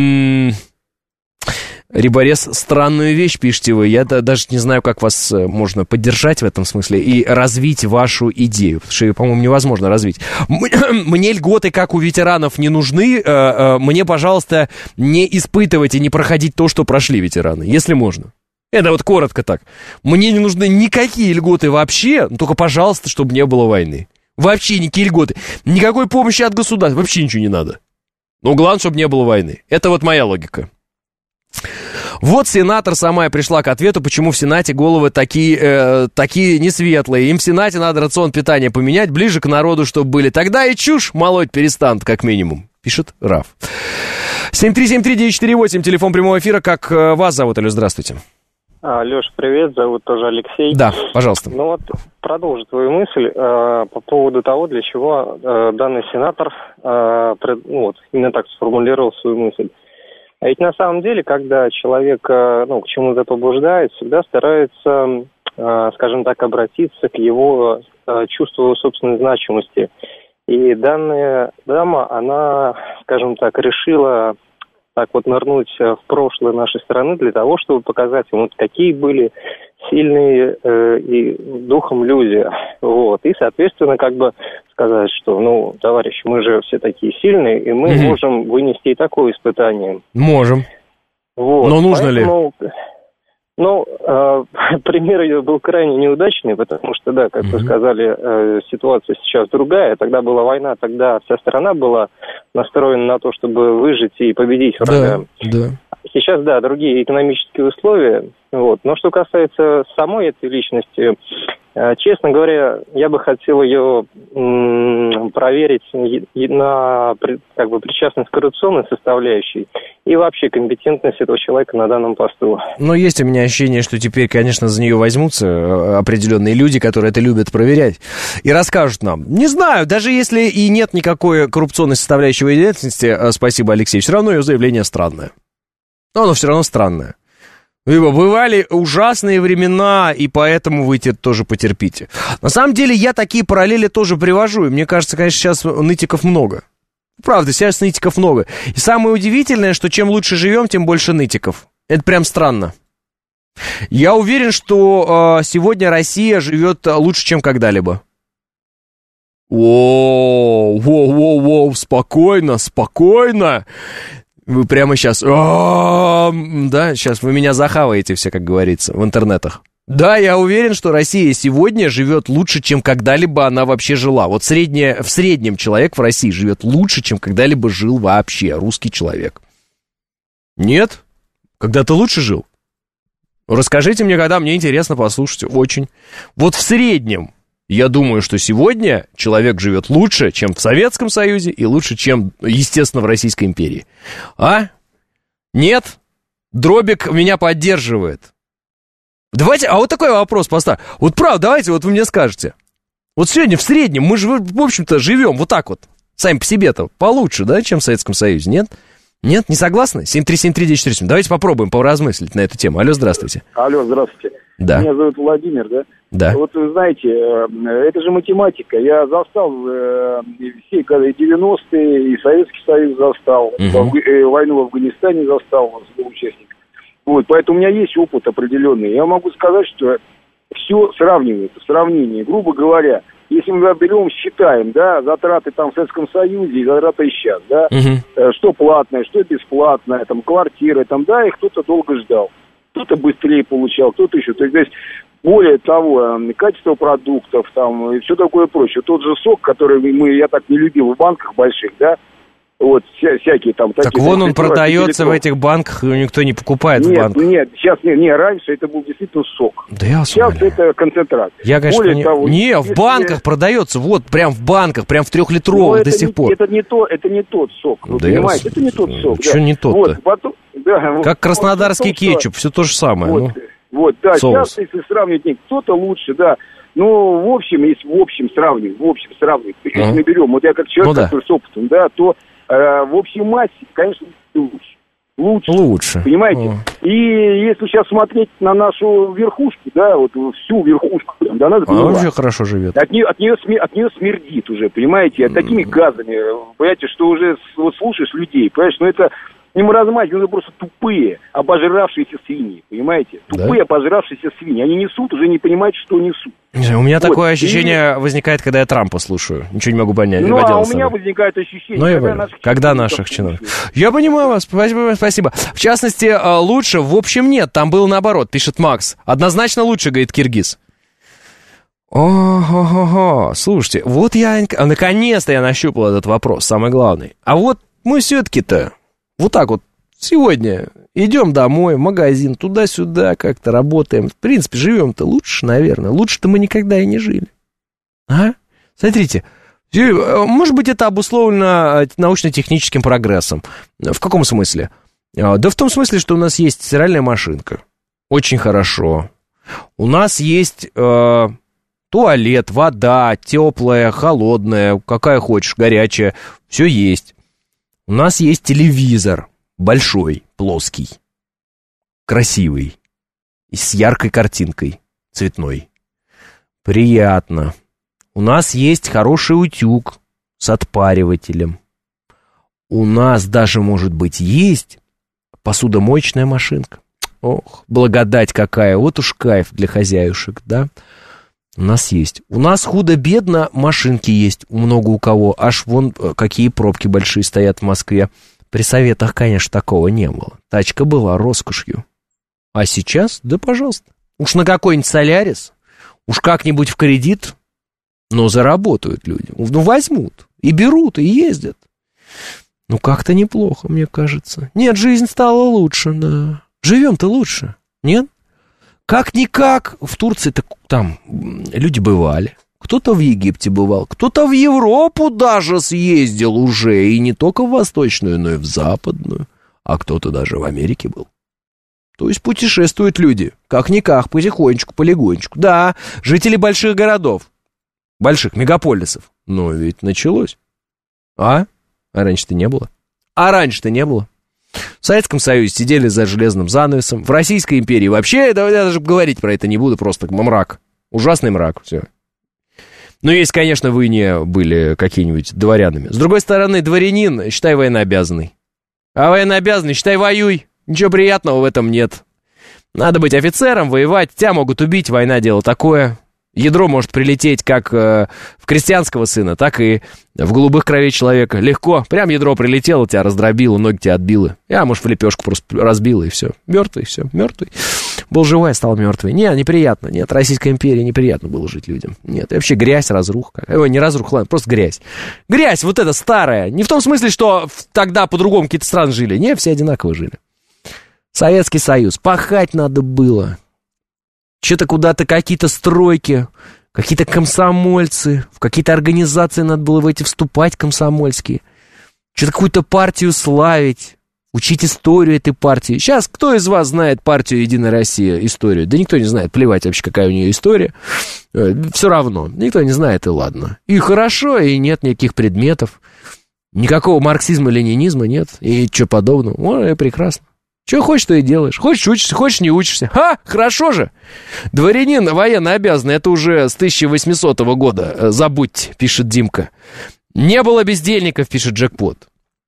Speaker 2: Риборез, странную вещь пишете вы. Я даже не знаю, как вас можно поддержать в этом смысле и развить вашу идею, потому что ее, по-моему, невозможно развить. Мне льготы, как у ветеранов, не нужны. Мне, пожалуйста, не испытывать и не проходить то, что прошли ветераны, если можно. Это вот коротко так. Мне не нужны никакие льготы вообще, только, пожалуйста, чтобы не было войны. Вообще никакие льготы. Никакой помощи от государства. Вообще ничего не надо. Но главное, чтобы не было войны. Это вот моя логика. Вот сенатор сама и пришла к ответу, почему в Сенате головы такие несветлые. Им в Сенате надо рацион питания поменять, ближе к народу, чтобы были. Тогда и чушь молоть перестанут, как минимум, пишет Раф. 7373948, телефон прямого эфира. Как вас зовут, Алло, здравствуйте.
Speaker 11: Леш, привет, зовут тоже Алексей.
Speaker 2: Да, пожалуйста.
Speaker 11: Продолжу твою мысль по поводу того, для чего данный сенатор именно так сформулировал свою мысль. А ведь на самом деле, когда человек к чему-то побуждает, всегда старается, скажем так, обратиться к его чувству собственной значимости. И данная дама, она, скажем так, решила так вот нырнуть в прошлое нашей страны для того, чтобы показать, какие были сильные и духом люди. Вот. И, соответственно, как бы сказать, что, ну, товарищи, мы же все такие сильные, и мы можем вынести и такое испытание.
Speaker 2: Можем.
Speaker 11: Вот.
Speaker 2: Но нужно ли?
Speaker 11: Ну, пример ее был крайне неудачный, потому что, да, как вы сказали, ситуация сейчас другая. Тогда была война, тогда вся страна была настроена на то, чтобы выжить и победить врага.
Speaker 2: Да.
Speaker 11: Сейчас, да, другие экономические условия. Вот. Но что касается самой этой личности, честно говоря, я бы хотел ее проверить на как бы причастность к коррупционной составляющей и вообще компетентность этого человека на данном посту.
Speaker 2: Но есть у меня ощущение, что теперь, конечно, за нее возьмутся определенные люди, которые это любят проверять, и расскажут нам. Не знаю, даже если и нет никакой коррупционной составляющей в ее деятельности, спасибо, Алексей, все равно ее заявление странное. Но оно все равно странное. Ибо бывали ужасные времена, и поэтому вы тоже потерпите. На самом деле, я такие параллели тоже привожу, и мне кажется, конечно, сейчас нытиков много. Правда, сейчас нытиков много. И самое удивительное, что чем лучше живем, тем больше нытиков. Это прям странно. Я уверен, что сегодня Россия живет лучше, чем когда-либо. Воу, спокойно. Вы прямо сейчас... Да, сейчас вы меня захаваете все, как говорится, в интернетах. Да, я уверен, что Россия сегодня живет лучше, чем когда-либо она вообще жила. Вот в среднем человек в России живет лучше, чем когда-либо жил вообще русский человек. Нет? Когда-то лучше жил? Расскажите мне, когда, мне интересно послушать, очень. Вот в среднем. Я думаю, что сегодня человек живет лучше, чем в Советском Союзе, и лучше, чем, естественно, в Российской империи. А? Нет? Дробик меня поддерживает. Давайте, а вот такой вопрос поставь. Вот правда, давайте, вот вы мне скажете. Вот сегодня в среднем мы же, в общем-то, живем вот так вот, сами по себе-то, получше, да, чем в Советском Союзе, нет? Нет, не согласны? 7373948. Давайте попробуем поразмыслить на эту тему. Алло, здравствуйте.
Speaker 12: Алло, здравствуйте.
Speaker 2: Да.
Speaker 12: Меня зовут Владимир, да?
Speaker 2: Да.
Speaker 12: Вот вы знаете, это же математика. Я застал все 90-е, и Советский Союз застал, войну в Афганистане застал, был участник. Вот, поэтому у меня есть опыт определенный. Я могу сказать, что все сравнивается, сравнение. Грубо говоря, если мы берем, считаем, да, затраты там в Советском Союзе и затраты сейчас, да, что платное, что бесплатное, там, квартиры, там, да, и кто-то долго ждал. Кто-то быстрее получал, кто-то еще. То есть, более того, качество продуктов, там, и все такое прочее. Тот же сок, который я так не любил в банках больших, да, вот, всякие там...
Speaker 2: Так такие, вон он продается в этих банках, и никто не покупает в банках.
Speaker 12: Нет, сейчас, раньше это был действительно сок.
Speaker 2: Да я
Speaker 12: сейчас это концентрат.
Speaker 2: Я, конечно, в банках продается, вот, прям в банках, прям в 3-литровых до сих пор.
Speaker 12: Это не тот сок, вы понимаете, это не тот сок.
Speaker 2: Что не тот-то?
Speaker 12: Вот, потом, да,
Speaker 2: как краснодарский кетчуп, все то же самое.
Speaker 12: Вот, да, соус. Сейчас, если сравнивать, кто-то лучше, да. Ну, в общем, если в общем сравнивать, если мы берем, вот я как человек, который с опытом, да, то в общей массе, конечно, лучше. Понимаете? И если сейчас смотреть на нашу верхушку, да, вот всю верхушку, да, надо понимать.
Speaker 2: Она вообще хорошо живет.
Speaker 12: От нее смердит уже, понимаете, такими газами, понимаете, что уже вот слушаешь людей, понимаешь, ну это не маразматики, это просто тупые, обожравшиеся свиньи, понимаете? Тупые, обожравшиеся свиньи. Они несут, уже не понимают, что несут.
Speaker 2: У меня такое ощущение возникает, когда я Трампа слушаю. Ничего не могу понять.
Speaker 12: Ну, а у меня возникает ощущение,
Speaker 2: когда наших чиновников. Я понимаю вас, спасибо. В частности, лучше, в общем, нет. Там было наоборот, пишет Макс. Однозначно лучше, говорит Киргиз. Ого-го-го. Слушайте, вот наконец-то я нащупал этот вопрос, самый главный. А вот мы все-таки-то вот так вот сегодня идем домой, в магазин, туда-сюда как-то работаем. В принципе, живем-то лучше, наверное. Лучше-то мы никогда и не жили. А? Смотрите, может быть, это обусловлено научно-техническим прогрессом. В каком смысле? Да в том смысле, что у нас есть стиральная машинка. Очень хорошо. У нас есть туалет, вода, теплая, холодная, какая хочешь, горячая. Все есть. У нас есть телевизор, большой, плоский, красивый, и с яркой картинкой, цветной. Приятно. У нас есть хороший утюг с отпаривателем. У нас даже, может быть, есть посудомоечная машинка. Ох, благодать какая, вот уж кайф для хозяюшек, да? У нас есть. У нас худо-бедно машинки есть, много у кого. Аж вон какие пробки большие стоят в Москве. При советах, конечно, такого не было. Тачка была роскошью. А сейчас, да пожалуйста. Уж на какой-нибудь Солярис, уж как-нибудь в кредит, но заработают люди. Ну, возьмут, и берут, и ездят. Ну, как-то неплохо, мне кажется. Нет, жизнь стала лучше, да. Живем-то лучше, нет? Как-никак, в Турции-то там люди бывали. Кто-то в Египте бывал, кто-то в Европу даже съездил уже. И не только в восточную, но и в западную. А кто-то даже в Америке был. То есть путешествуют люди. Как-никак, потихонечку, полегонечку. Да, жители больших городов, больших мегаполисов. Но ведь началось. А раньше-то не было. В Советском Союзе сидели за железным занавесом. В Российской империи вообще, да, я даже говорить про это не буду, просто мрак. Ужасный мрак, все. Но если, конечно, вы не были какими-нибудь дворянами. С другой стороны, дворянин, считай, военнообязанный. А военнообязанный, считай, воюй. Ничего приятного в этом нет. Надо быть офицером, воевать. Тебя могут убить, война дело такое. Ядро может прилететь как в крестьянского сына, так и в голубых кровей человека. Легко. Прям ядро прилетело, тебя раздробило, ноги тебя отбило. Я, может, в лепешку просто разбило, и все. Мертвый, все, мертвый. Был живой, стал мертвый. Неприятно. Нет, Российской империи неприятно было жить людям. Нет, и вообще грязь, разруха. Ой, не разруха, ладно, просто грязь. Грязь вот эта старая. Не в том смысле, что тогда по-другому какие-то страны жили. Не, все одинаково жили. Советский Союз. Пахать надо было. Что-то куда-то какие-то стройки, какие-то комсомольцы, в какие-то организации надо было в эти вступать комсомольские. Что-то какую-то партию славить, учить историю этой партии. Сейчас кто из вас знает партию «Единая Россия» историю? Да никто не знает, плевать вообще, какая у нее история. Все равно, никто не знает, и ладно. И хорошо, и нет никаких предметов. Никакого марксизма, ленинизма нет, и чего подобного. Ой, прекрасно. Что хочешь, то и делаешь. Хочешь, учишься, хочешь, не учишься. Хорошо же. Дворянин военно обязанный, это уже с 1800 года. Забудьте, пишет Димка. Не было бездельников, пишет Джекпот.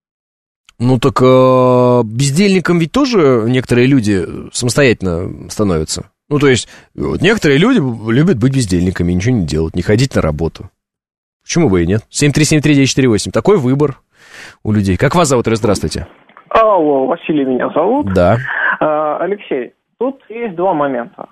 Speaker 2: Ну так бездельником ведь тоже некоторые люди самостоятельно становятся. Ну то есть вот некоторые люди любят быть бездельниками, ничего не делать, не ходить на работу. Почему бы и нет? 7373948. Такой выбор у людей. Как вас зовут? Здравствуйте.
Speaker 13: Алло, Василий меня зовут.
Speaker 2: Да.
Speaker 13: Алексей, тут есть два момента.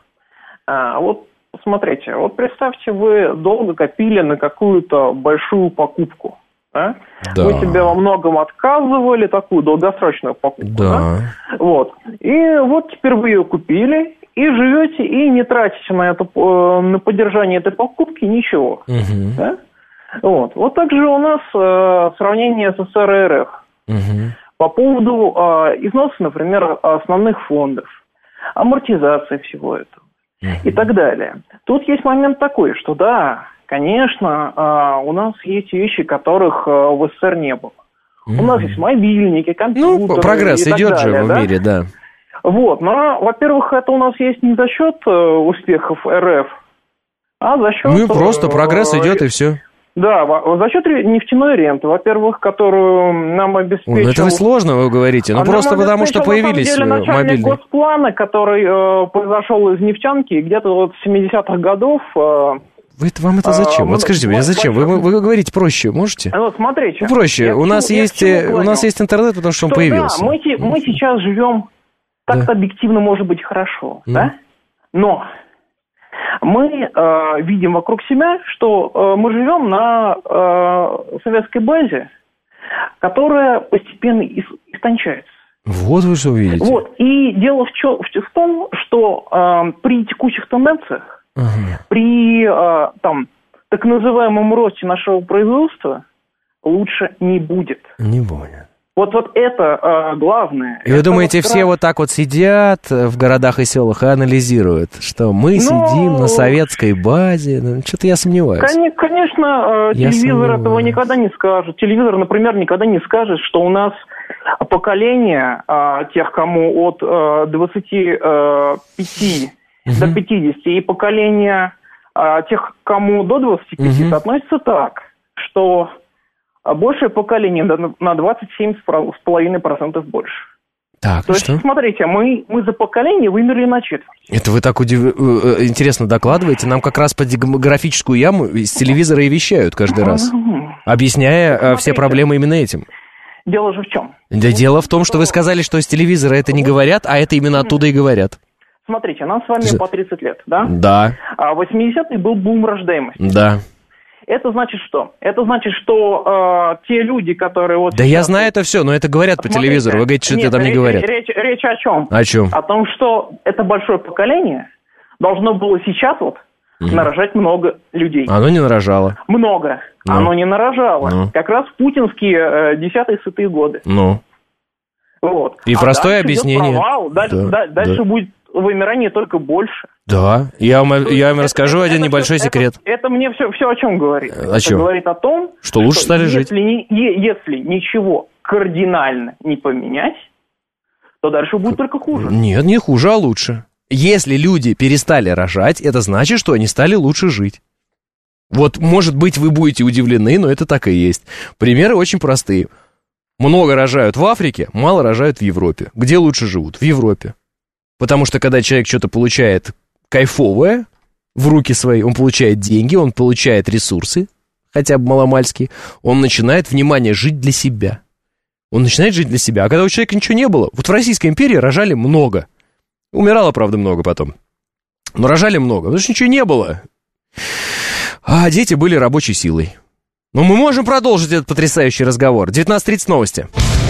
Speaker 13: Вот смотрите, вот представьте, вы долго копили на какую-то большую покупку. Да? Да. Мы тебе во многом отказывали, такую долгосрочную покупку. Да. Вот. И вот теперь вы ее купили, и живете, и не тратите на поддержание этой покупки ничего. Угу. Да? Вот так же у нас сравнение с СССР и РФ. Угу. По поводу износа, например, основных фондов, амортизации всего этого и так далее. Тут есть момент такой, что да, конечно, у нас есть вещи, которых в СССР не было. У нас есть мобильники, компьютеры.
Speaker 2: Прогресс идет далее, же в мире, да.
Speaker 13: Вот, но, во-первых, это у нас есть не за счет успехов РФ, а за счет...
Speaker 2: просто прогресс идет и все.
Speaker 13: Да, за счет нефтяной ренты, во-первых, которую нам обеспечил...
Speaker 2: это вы сложно, вы говорите, просто потому что появились
Speaker 13: мобильные. Начальник госплана, который произошел из нефтянки, где-то вот с 70-х годов...
Speaker 2: Вам это зачем? Вот скажите мне, зачем? Вы говорите проще, можете?
Speaker 13: Вот смотрите.
Speaker 2: Проще. У нас есть интернет, потому что он появился.
Speaker 13: Да, мы сейчас живем так-то объективно, может быть, хорошо, да? Но... мы видим вокруг себя, что мы живем на советской базе, которая постепенно истончается.
Speaker 2: Вот вы что видите.
Speaker 13: Вот. И дело в том, что при текущих тенденциях, при так называемом росте нашего производства лучше не будет.
Speaker 2: Не будет.
Speaker 13: Вот это главное.
Speaker 2: И вы думаете, все вот так вот сидят в городах и селах и анализируют, что мы сидим на советской базе? Что-то я сомневаюсь.
Speaker 13: Конечно, телевизор этого никогда не скажет. Телевизор, например, никогда не скажет, что у нас поколение тех, кому от 25 до 50, и поколение тех, кому до 25, относится так, что... большее поколение на 27,5% больше.
Speaker 2: Так,
Speaker 13: то есть, смотрите, мы за поколение вымерли на четверть.
Speaker 2: Это вы так интересно докладываете. Нам как раз по демографическую яму с телевизора и вещают каждый раз, объясняя все проблемы именно этим.
Speaker 13: Дело же в чем?
Speaker 2: Да дело в том, что вы сказали, что с телевизора это не говорят, а это именно оттуда и говорят.
Speaker 13: Смотрите, нам с вами по 30 лет, да?
Speaker 2: Да.
Speaker 13: А 80-й был бум рождаемости.
Speaker 2: Да.
Speaker 13: Это значит что? Это значит, что те люди, которые вот...
Speaker 2: Да сейчас... я знаю это все, но это говорят по телевизору. Вы говорите, что это там не говорят.
Speaker 13: Речь о чем?
Speaker 2: О чем?
Speaker 13: О том, что это большое поколение должно было сейчас вот нарожать много людей.
Speaker 2: Оно не нарожало.
Speaker 13: Много.
Speaker 2: Ну.
Speaker 13: Оно не нарожало. Как раз путинские 10-е сытые годы.
Speaker 2: Ну.
Speaker 13: Вот.
Speaker 2: И простое объяснение.
Speaker 13: Провал. Дальше будет вымирание только больше.
Speaker 2: Да, я вам расскажу один небольшой секрет.
Speaker 13: Это мне все о чем говорит?
Speaker 2: О чем?
Speaker 13: Это говорит о том,
Speaker 2: что лучше стали жить.
Speaker 13: Если ничего кардинально не поменять, то дальше будет только хуже.
Speaker 2: Нет, не хуже, а лучше. Если люди перестали рожать, это значит, что они стали лучше жить. Вот, может быть, вы будете удивлены, но это так и есть. Примеры очень простые. Много рожают в Африке, мало рожают в Европе. Где лучше живут? В Европе. Потому что, когда человек что-то получает кайфовое в руки свои, он получает деньги, он получает ресурсы, хотя бы маломальские, он начинает, внимание, жить для себя. Он начинает жить для себя. А когда у человека ничего не было, вот в Российской империи рожали много. Умирало, правда, много потом. Но рожали много, потому что ничего не было. А дети были рабочей силой. Но мы можем продолжить этот потрясающий разговор. 19:30 новости.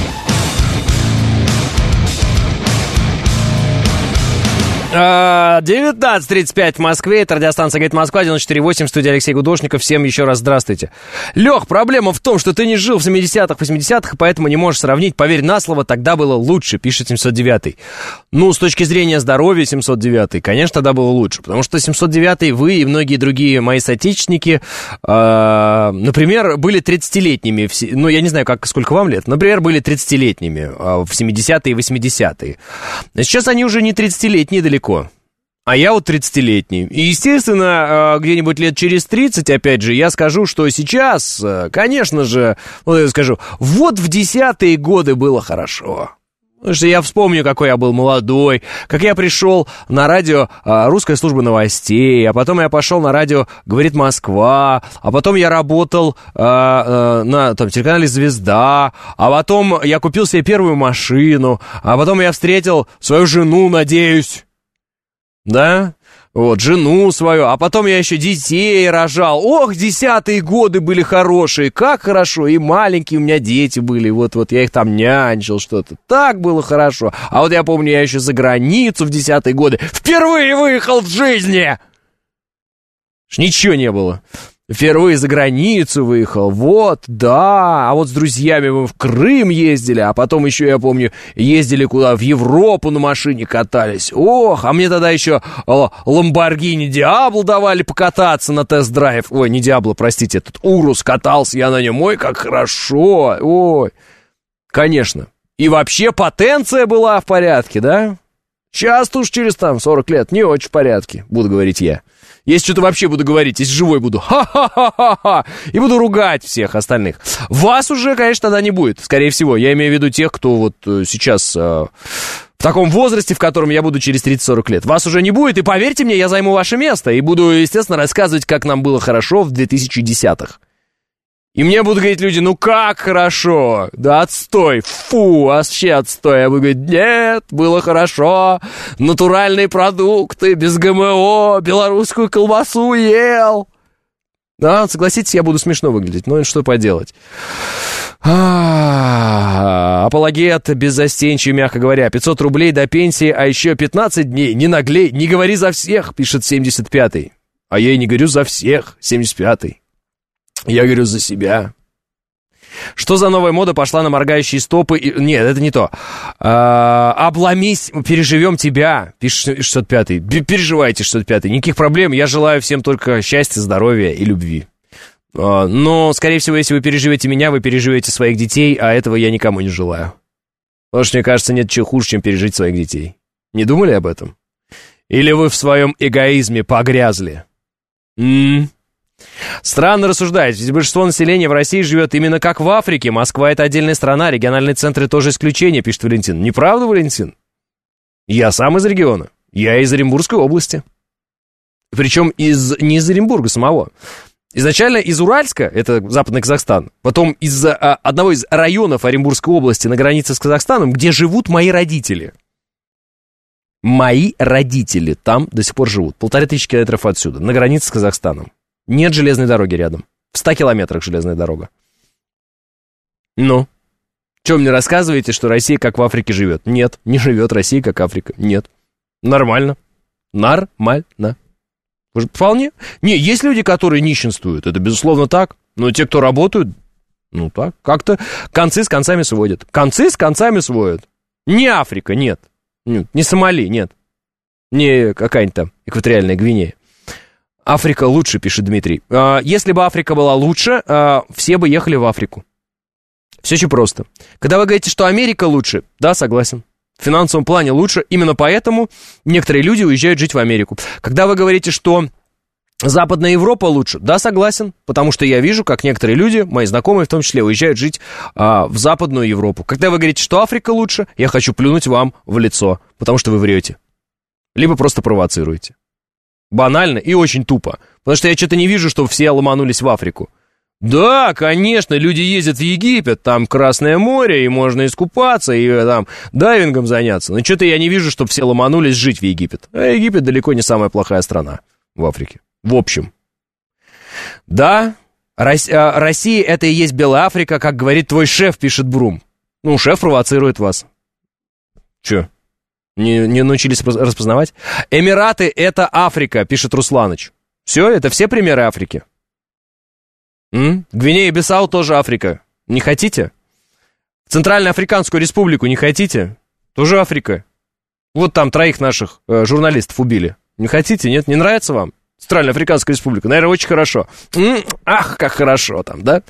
Speaker 2: 19:35 в Москве, это радиостанция «Говорит Москва», 94.8, студия Алексей Гудошников. Всем еще раз здравствуйте. Лех, проблема в том, что ты не жил в 70-х, 80-х, поэтому не можешь сравнить. Поверь на слово, тогда было лучше, пишет 709-й. Ну, с точки зрения здоровья 709-й, конечно, тогда было лучше, потому что 709-й вы и многие другие мои соотечественники, например, были 30-летними, ну, я не знаю, сколько вам лет, например, были 30-летними в 70-е и 80-е. Сейчас они уже не 30-летние далеко. А я вот 30-летний. И, естественно, где-нибудь лет через 30, опять же, я скажу, что сейчас, конечно же, вот я скажу, вот в 10-е годы было хорошо. Потому что я вспомню, какой я был молодой, как я пришел на радио «Русская служба новостей», а потом я пошел на радио «Говорит Москва», а потом я работал на телеканале «Звезда», а потом я купил себе первую машину, а потом я встретил свою жену, надеюсь. Да, вот, жену свою, а потом я еще детей рожал. Ох, 10-е годы были хорошие, как хорошо, и маленькие у меня дети были, вот я их там нянчил, что-то, так было хорошо. А вот я помню, я еще за границу в 10-е годы впервые выехал в жизни. Ничего не было. Впервые за границу выехал, вот, да, а вот с друзьями мы в Крым ездили, а потом еще, я помню, ездили куда, в Европу на машине катались, ох, а мне тогда еще Lamborghini Diablo давали покататься на тест-драйв, ой, не Diablo, простите, этот Урус катался я на нем, ой, как хорошо, ой, конечно, и вообще потенция была в порядке, да, сейчас-то уж через 40 лет не очень в порядке, буду говорить я. Если что-то вообще буду говорить, если живой буду, ха-ха-ха-ха-ха, и буду ругать всех остальных. Вас уже, конечно, тогда не будет, скорее всего. Я имею в виду тех, кто вот сейчас в таком возрасте, в котором я буду через 30-40 лет. Вас уже не будет, и поверьте мне, я займу ваше место, и буду, естественно, рассказывать, как нам было хорошо в 2010-х. И мне будут говорить люди, ну как хорошо, да отстой, фу, вообще отстой. Я буду говорить, нет, было хорошо, натуральные продукты, без ГМО, белорусскую колбасу ел. Да, согласитесь, я буду смешно выглядеть, но что поделать. Апологет беззастенчивый, мягко говоря, 500 рублей до пенсии, а еще 15 дней, не наглей, не говори за всех, пишет 75-й. А я и не говорю за всех, 75-й. Я говорю за себя. Что за новая мода пошла на моргающие стопы? Нет, это не то. Обломись, переживем тебя, пишет 605-й. Переживайте, 605-й. Никаких проблем. Я желаю всем только счастья, здоровья и любви. Но, скорее всего, если вы переживете меня, вы переживете своих детей, а этого я никому не желаю. Потому что, мне кажется, нет чего хуже, чем пережить своих детей. Не думали об этом? Или вы в своем эгоизме погрязли? Странно рассуждать, ведь большинство населения в России живет именно как в Африке. Москва — это отдельная страна, региональные центры тоже исключение, пишет Валентин. Неправда, Валентин? Я сам из региона. Я из Оренбургской области. Причем не из Оренбурга самого. Изначально из Уральска, это Западный Казахстан, потом из одного из районов Оренбургской области на границе с Казахстаном, где живут мои родители. Мои родители там до сих пор живут. 1500 километров отсюда, на границе с Казахстаном. Нет железной дороги рядом. В 100 километрах железная дорога. Ну, что мне рассказываете, что Россия как в Африке живет? Нет, не живет Россия как Африка. Нет. Нормально. Нормально. Вполне. Не, есть люди, которые нищенствуют, это безусловно так, но те, кто работают, ну так, как-то концы с концами сводят. Концы с концами сводят. Не Африка, нет. Не Сомали, нет. Не какая-нибудь там экваториальная Гвинея. Африка лучше, пишет Дмитрий. Если бы Африка была лучше, все бы ехали в Африку. Все очень просто. Когда вы говорите, что Америка лучше, да, согласен. В финансовом плане лучше, именно поэтому некоторые люди уезжают жить в Америку. Когда вы говорите, что Западная Европа лучше, да, согласен, потому что я вижу, как некоторые люди, мои знакомые в том числе, уезжают жить в Западную Европу. Когда вы говорите, что Африка лучше, я хочу плюнуть вам в лицо, потому что вы врете. Либо просто провоцируете. Банально и очень тупо, потому что я что-то не вижу, что все ломанулись в Африку. Да, конечно, люди ездят в Египет, там Красное море, и можно искупаться, и там дайвингом заняться. Но что-то я не вижу, чтобы все ломанулись жить в Египет. А Египет далеко не самая плохая страна в Африке. В общем. Да, Россия это и есть Белая Африка, как говорит твой шеф, пишет Брум. Ну, шеф провоцирует вас. Че? Не научились распознавать? Эмираты это Африка, пишет Русланыч. Все, это все примеры Африки. Гвинея-Бисау тоже Африка. Не хотите? Центральноафриканскую республику не хотите? Тоже Африка. Вот там 3 наших журналистов убили. Не хотите? Нет? Не нравится вам? Центральноафриканская республика. Наверное, очень хорошо. Ах, как хорошо там, да?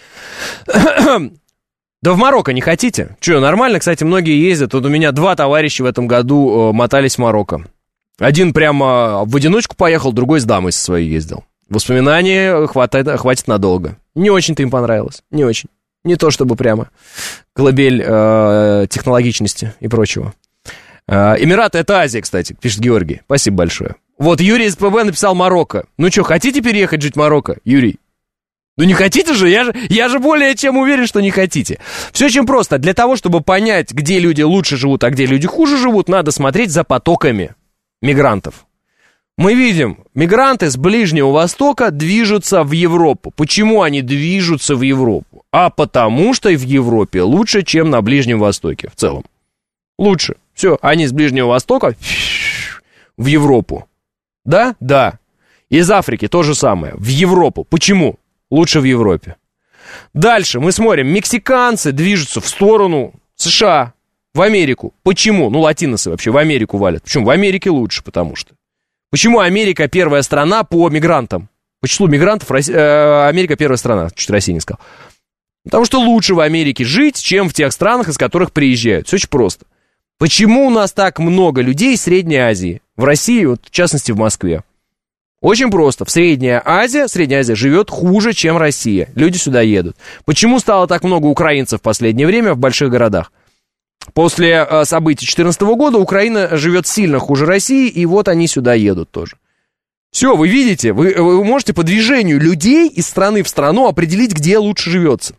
Speaker 2: Да в Марокко не хотите? Че, нормально, кстати, многие ездят. Вот у меня 2 товарища в этом году мотались в Марокко. Один прямо в одиночку поехал, другой с дамой со своей ездил. Воспоминаний хватит надолго. Не очень-то им понравилось. Не очень. Не то чтобы прямо колыбель технологичности и прочего. Эмираты это Азия, кстати, пишет Георгий. Спасибо большое. Вот Юрий из ПБ написал Марокко. Ну что, хотите переехать жить в Марокко, Юрий? Ну не хотите же? Я же более чем уверен, что не хотите. Все очень просто. Для того, чтобы понять, где люди лучше живут, а где люди хуже живут, надо смотреть за потоками мигрантов. Мы видим, мигранты с Ближнего Востока движутся в Европу. Почему они движутся в Европу? А потому что и в Европе лучше, чем на Ближнем Востоке в целом. Лучше. Все, они с Ближнего Востока в Европу. Да? Да. Из Африки то же самое. В Европу. Почему? Лучше в Европе. Дальше мы смотрим. Мексиканцы движутся в сторону США, в Америку. Почему? Ну, латиносы вообще в Америку валят. Почему? В Америке лучше, потому что. Почему Америка первая страна по мигрантам? По числу мигрантов Америка первая страна. Чуть Россия не сказал. Потому что лучше в Америке жить, чем в тех странах, из которых приезжают. Все очень просто. Почему у нас так много людей из Средней Азии? В России, вот, в частности, в Москве. Очень просто. Средняя Азия живет хуже, чем Россия. Люди сюда едут. Почему стало так много украинцев в последнее время в больших городах? После событий 2014 года Украина живет сильно хуже России, и вот они сюда едут тоже. Все, вы видите, вы можете по движению людей из страны в страну определить, где лучше живется.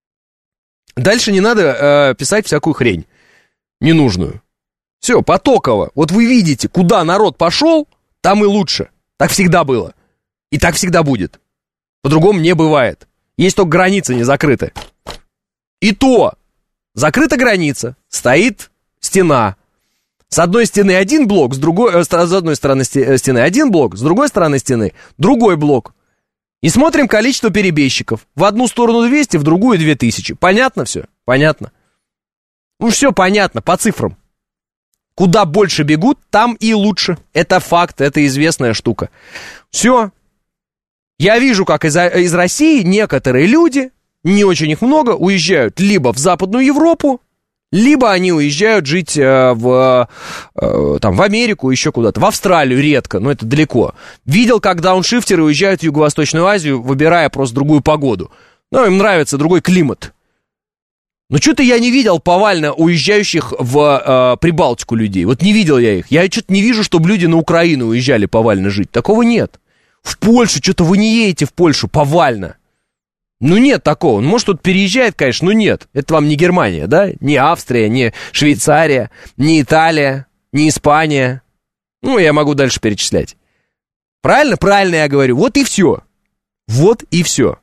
Speaker 2: Дальше не надо писать всякую хрень ненужную. Все, потоково. Вот вы видите, куда народ пошел, там и лучше. Так всегда было. И так всегда будет. По-другому не бывает. Есть только границы не закрыты. И то... Закрыта граница, стоит стена. С одной стены один блок, с одной стороны стены один блок, с другой стороны стены другой блок. И смотрим количество перебежчиков. В одну сторону 200, в другую 2000. Понятно все? Понятно. Ну все понятно, по цифрам. Куда больше бегут, там и лучше. Это факт, это известная штука. Все. Я вижу, как из России некоторые люди... Не очень их много, уезжают либо в Западную Европу, Либо они уезжают жить в Америку, еще куда-то. В Австралию редко, но это далеко. Видел, как дауншифтеры уезжают в Юго-Восточную Азию, выбирая просто другую погоду. Ну, им нравится другой климат. Но что-то я не видел повально уезжающих в Прибалтику людей. Вот не видел я их. Я что-то не вижу, чтобы люди на Украину уезжали повально жить. Такого нет. В Польшу, что-то вы не едете в Польшу повально. Ну, нет такого. Может, тут переезжает, конечно, но нет. Это вам не Германия, да? Не Австрия, не Швейцария, не Италия, не Испания. Ну, я могу дальше перечислять. Правильно? Правильно я говорю. Вот и все. Вот и все.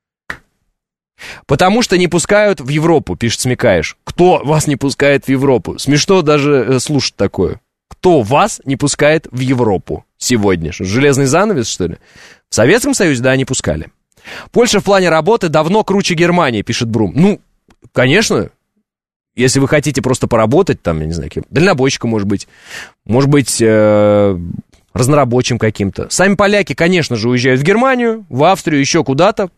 Speaker 2: Потому что не пускают в Европу, пишет Смекаешь. Кто вас не пускает в Европу? Смешно даже слушать такое. Кто вас не пускает в Европу сегодня? Железный занавес, что ли? В Советском Союзе, да, не пускали. Польша в плане работы давно круче Германии, пишет Брум. Ну, конечно, если вы хотите просто поработать, там, я не знаю, кем, дальнобойщиком, может быть, разнорабочим каким-то. Сами поляки, конечно же, уезжают в Германию, в Австрию, еще куда-то.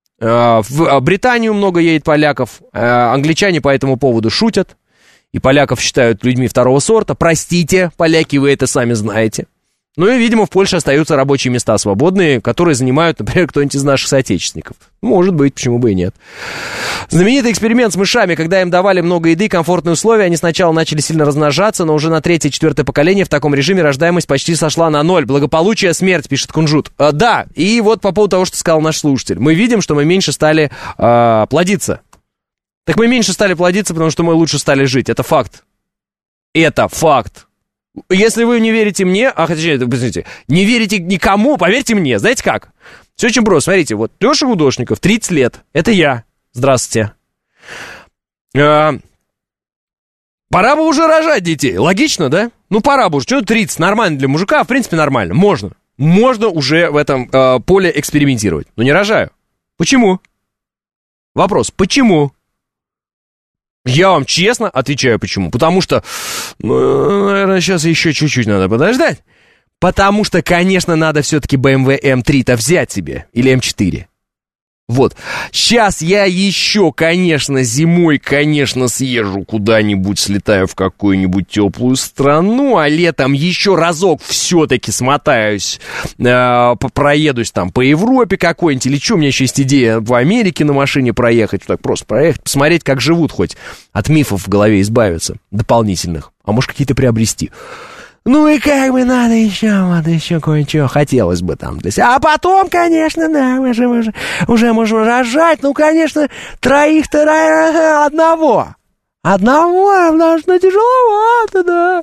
Speaker 2: В Британию много едет поляков. Англичане по этому поводу шутят. И поляков считают людьми второго сорта. Простите, поляки, вы это сами знаете. Ну и, видимо, в Польше остаются рабочие места свободные, которые занимают, например, кто-нибудь из наших соотечественников. Может быть, почему бы и нет. Знаменитый эксперимент с мышами, когда им давали много еды, комфортные условия, они сначала начали сильно размножаться, но уже на 3-4 поколение в таком режиме рождаемость почти сошла на 0. Благополучие, смерть, пишет Кунжут. Да, и вот по поводу того, что сказал наш слушатель. Мы видим, что мы меньше стали плодиться. Так мы меньше стали плодиться, потому что мы лучше стали жить. Это факт. Это факт. Если вы не верите мне, не верите никому, поверьте мне, знаете как? Все очень просто, смотрите, вот Леша Гудошников, 30 лет, это я, здравствуйте. Пора бы уже рожать детей, логично, да? Ну, пора бы уже, что 30, нормально для мужика, в принципе, нормально, можно уже в этом поле экспериментировать, но не рожаю. Почему? Вопрос, почему? Я вам честно отвечаю, почему. Потому что, наверное, сейчас еще чуть-чуть надо подождать. Потому что, конечно, надо все-таки BMW M3-то взять себе. Или M4. Вот. Сейчас я еще, конечно, зимой, конечно, съезжу куда-нибудь, слетаю в какую-нибудь теплую страну, а летом еще разок все-таки смотаюсь, проедусь там по Европе какой-нибудь, или что, у меня еще есть идея в Америке на машине проехать, так просто проехать, посмотреть, как живут хоть, от мифов в голове избавиться, дополнительных, а может, какие-то приобрести. Ну и как бы надо еще кое-что, хотелось бы там. А потом, конечно, да, мы уже можем рожать, ну, конечно, троих-то одного. Потому что тяжеловато,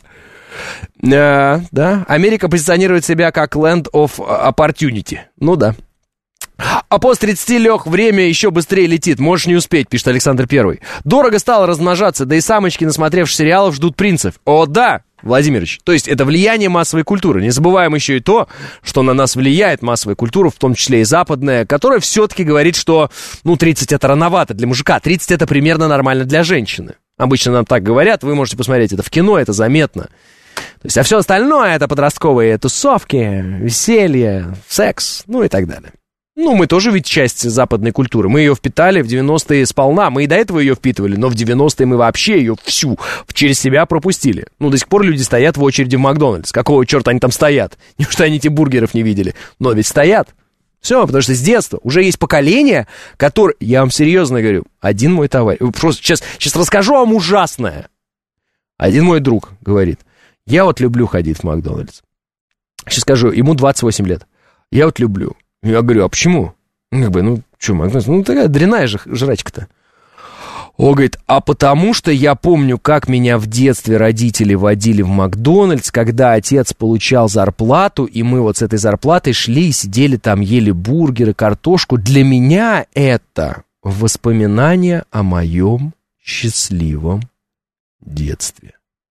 Speaker 2: да. Да, Америка позиционирует себя как land of opportunity. Ну да. А после 30, Лех, время еще быстрее летит. Можешь не успеть, пишет Александр Первый. Дорого стало размножаться, да и самочки, насмотревшись сериалов, ждут принцев. О, да, Владимирович, то есть это влияние массовой культуры. Не забываем еще и то, что на нас влияет массовая культура, в том числе и западная, которая все-таки говорит, что, 30 это рановато для мужика, 30 это примерно нормально для женщины. Обычно нам так говорят, вы можете посмотреть это в кино, это заметно. То есть, а все остальное это подростковые тусовки, веселье, секс, и так далее. Мы тоже ведь часть западной культуры. Мы ее впитали в 90-е сполна. Мы и до этого ее впитывали, но в 90-е мы вообще ее всю через себя пропустили. До сих пор люди стоят в очереди в Макдональдс. Какого черта они там стоят? Неужто они эти бургеров не видели? Но ведь стоят. Все, потому что с детства уже есть поколение, которое... Я вам серьезно говорю, один мой товарищ... Просто сейчас расскажу вам ужасное. Один мой друг говорит, я вот люблю ходить в Макдональдс. Сейчас скажу, ему 28 лет. Я вот люблю. Я говорю, а почему? Макдональдс, такая дрянная же жрачка-то. Он говорит, а потому что я помню, как меня в детстве родители водили в Макдональдс, когда отец получал зарплату, и мы вот с этой зарплатой шли и сидели там, ели бургеры, картошку. Для меня это воспоминание о моем счастливом детстве.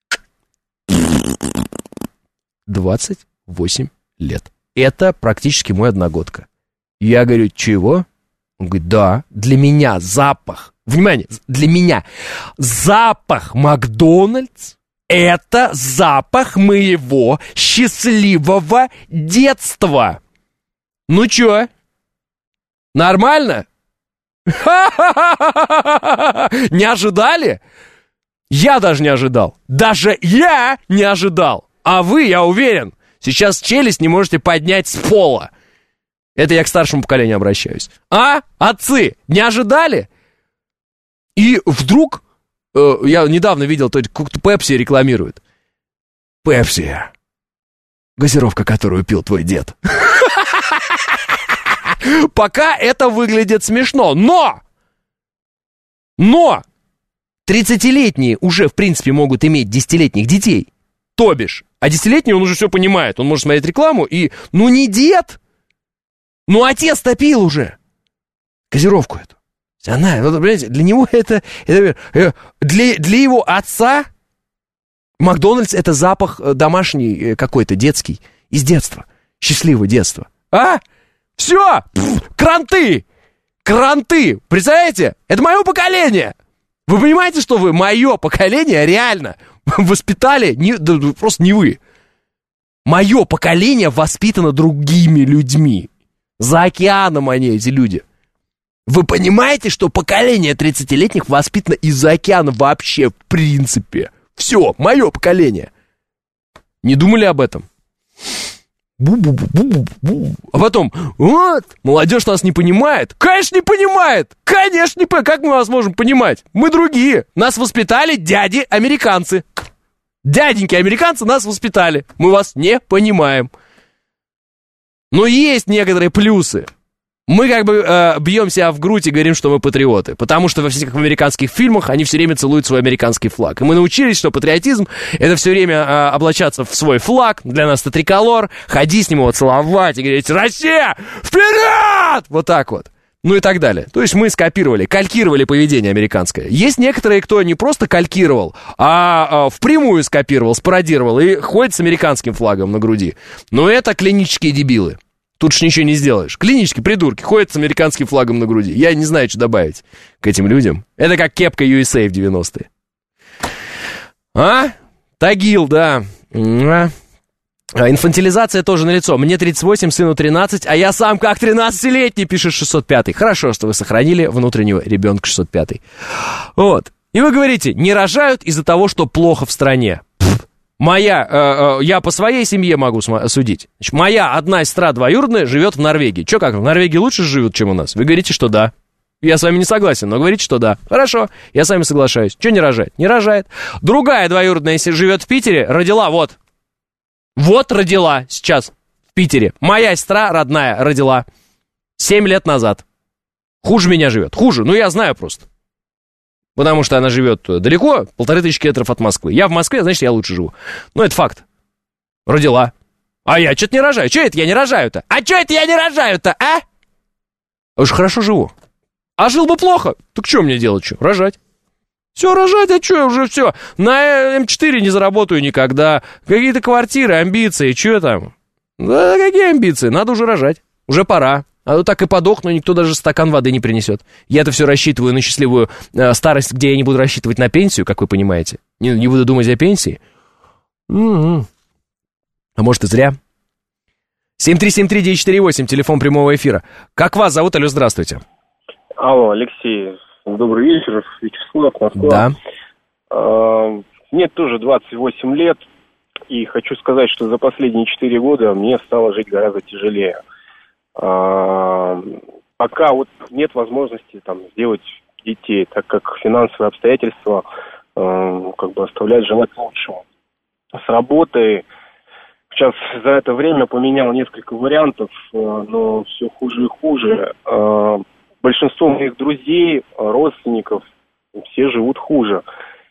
Speaker 2: 28 лет. Это практически мой одногодка. Я говорю, чего? Он говорит, да, для меня запах, внимание, для меня запах Макдональдс — это запах моего счастливого детства. Ну чё? Нормально? Не ожидали? Я даже не ожидал. Даже я не ожидал. А вы, я уверен, сейчас челюсть не можете поднять с пола. Это я к старшему поколению обращаюсь. А, отцы, не ожидали? И вдруг, я недавно видел, то Пепси рекламирует. Пепси. Газировка, которую пил твой дед. Пока это выглядит смешно, но 30-летние уже, в принципе, могут иметь 10-летних детей. То бишь, а 10-летний, он уже все понимает. Он может смотреть рекламу и, не дед, отец-то пил уже газировку эту. Она, понимаете, для него это для его отца Макдональдс — это запах домашний какой-то, детский, из детства, счастливого детства. А? Все! Кранты! Представляете? Это мое поколение! Вы понимаете, что вы, мое поколение, реально воспитали, просто не вы. Мое поколение воспитано другими людьми. За океаном они, эти люди. Вы понимаете, что поколение 30-летних воспитано из-за океана вообще, в принципе? Все, мое поколение. Не думали об этом? А потом, молодежь нас не понимает. Конечно, не понимает. Конечно, не понимает. Как мы вас можем понимать? Мы другие. Нас воспитали дяди-американцы. Дяденьки-американцы нас воспитали. Мы вас не понимаем. Но есть некоторые плюсы. Мы бьем себя в грудь и говорим, что мы патриоты. Потому что во всех американских фильмах они все время целуют свой американский флаг. И мы научились, что патриотизм — это все время облачаться в свой флаг. Для нас это триколор. Ходи с ним его целовать и говорить: «Россия, вперед!» Вот так вот. Ну и так далее. То есть мы калькировали поведение американское. Есть некоторые, кто не просто калькировал, а впрямую скопировал, спародировал и ходит с американским флагом на груди. Но это клинические дебилы. Тут ж ничего не сделаешь. Клинические придурки ходят с американским флагом на груди. Я не знаю, что добавить к этим людям. Это как кепка USA в 90-е. Тагил, да. Инфантилизация тоже налицо. Мне 38, сыну 13, а я сам как 13-летний, пишет 605-й. Хорошо, что вы сохранили внутреннего ребенка 605-й. Вот. И вы говорите, не рожают из-за того, что плохо в стране. Я по своей семье могу судить. Значит, моя одна сестра двоюродная живет в Норвегии. Че, как, в Норвегии лучше живут, чем у нас? Вы говорите, что да. Я с вами не согласен, но говорите, что да. Хорошо, я с вами соглашаюсь. Че не рожает? Не рожает. Другая двоюродная живет в Питере, родила вот. Вот родила сейчас в Питере. Моя сестра родная родила 7 лет назад. Хуже меня живет. Хуже, я знаю просто. Потому что она живет далеко, 1500 километров от Москвы. Я в Москве, значит, я лучше живу. Это факт. Родила. А я что-то не рожаю. Что это я не рожаю-то? А? Уж хорошо живу. А жил бы плохо. Так что мне делать? Что? Рожать. Все, рожать, а что, уже все. На М4 не заработаю никогда. Какие-то квартиры, амбиции, что там? Да какие амбиции? Надо уже рожать. Уже пора. А то так и подохну, никто даже стакан воды не принесет. Я-то все рассчитываю на счастливую старость, где я не буду рассчитывать на пенсию, как вы понимаете. Не буду думать о пенсии. А может и зря. 7373948, телефон прямого эфира. Как вас зовут? Алло, здравствуйте.
Speaker 14: Алло, Алексей. Добрый вечер. Вячеслав, Москва.
Speaker 2: Да.
Speaker 14: Мне тоже 28 лет. И хочу сказать, что за последние 4 года мне стало жить гораздо тяжелее. Пока нет возможности сделать детей, так как финансовые обстоятельства оставляют желать лучшего. С работы сейчас за это время поменял несколько вариантов, но все хуже и хуже. Большинство моих друзей, родственников, все живут хуже.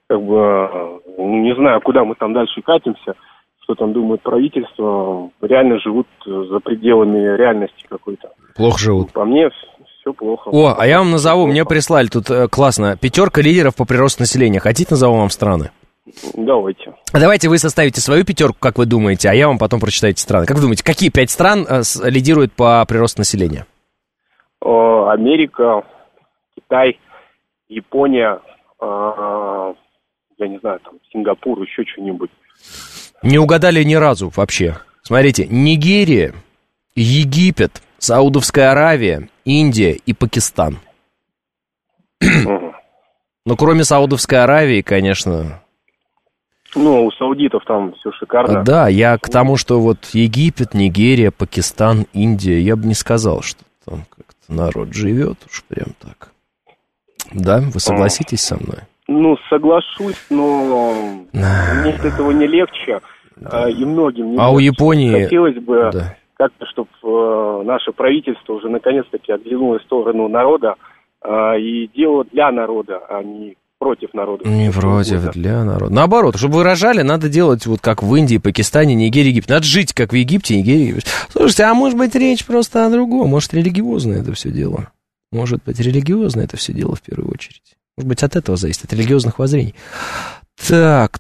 Speaker 14: Не знаю, куда мы там дальше катимся, что там думает правительство, реально живут за пределами реальности какой-то.
Speaker 2: Плохо живут.
Speaker 14: По мне все плохо.
Speaker 2: А я вам назову, мне прислали тут классно, 5 лидеров по приросту населения. Хотите, назову вам страны?
Speaker 14: Давайте.
Speaker 2: Давайте вы составите свою 5, как вы думаете, а я вам потом прочитаю эти страны. Как вы думаете, какие 5 стран лидируют по приросту населения?
Speaker 14: Америка, Китай, Япония, я не знаю, Сингапур, еще что-нибудь.
Speaker 2: Не угадали ни разу вообще. Смотрите, Нигерия, Египет, Саудовская Аравия, Индия и Пакистан. Ну, кроме Саудовской Аравии, конечно.
Speaker 14: Ну, у саудитов там все шикарно.
Speaker 2: Да, я к тому, что вот Египет, Нигерия, Пакистан, Индия, я бы не сказал, что там как-то народ живет уж прям так. Да, вы согласитесь со мной?
Speaker 14: Ну, соглашусь, но мне от этого не легче, и многим не легче.
Speaker 2: У Японии...
Speaker 14: Хотелось бы как-то, чтобы наше правительство уже наконец-таки оглянулось в сторону народа и делало для народа, а не против народа.
Speaker 2: Не против, для народа. Наоборот, чтобы вы рожали, надо делать вот как в Индии, Пакистане, Нигерии, Египте. Надо жить как в Египте, Нигерии, Египте. Слушайте, а может быть речь просто о другом? Может, религиозное это все дело? Может быть, религиозное это все дело в первую очередь? Может быть, от этого зависит, от религиозных воззрений. Так.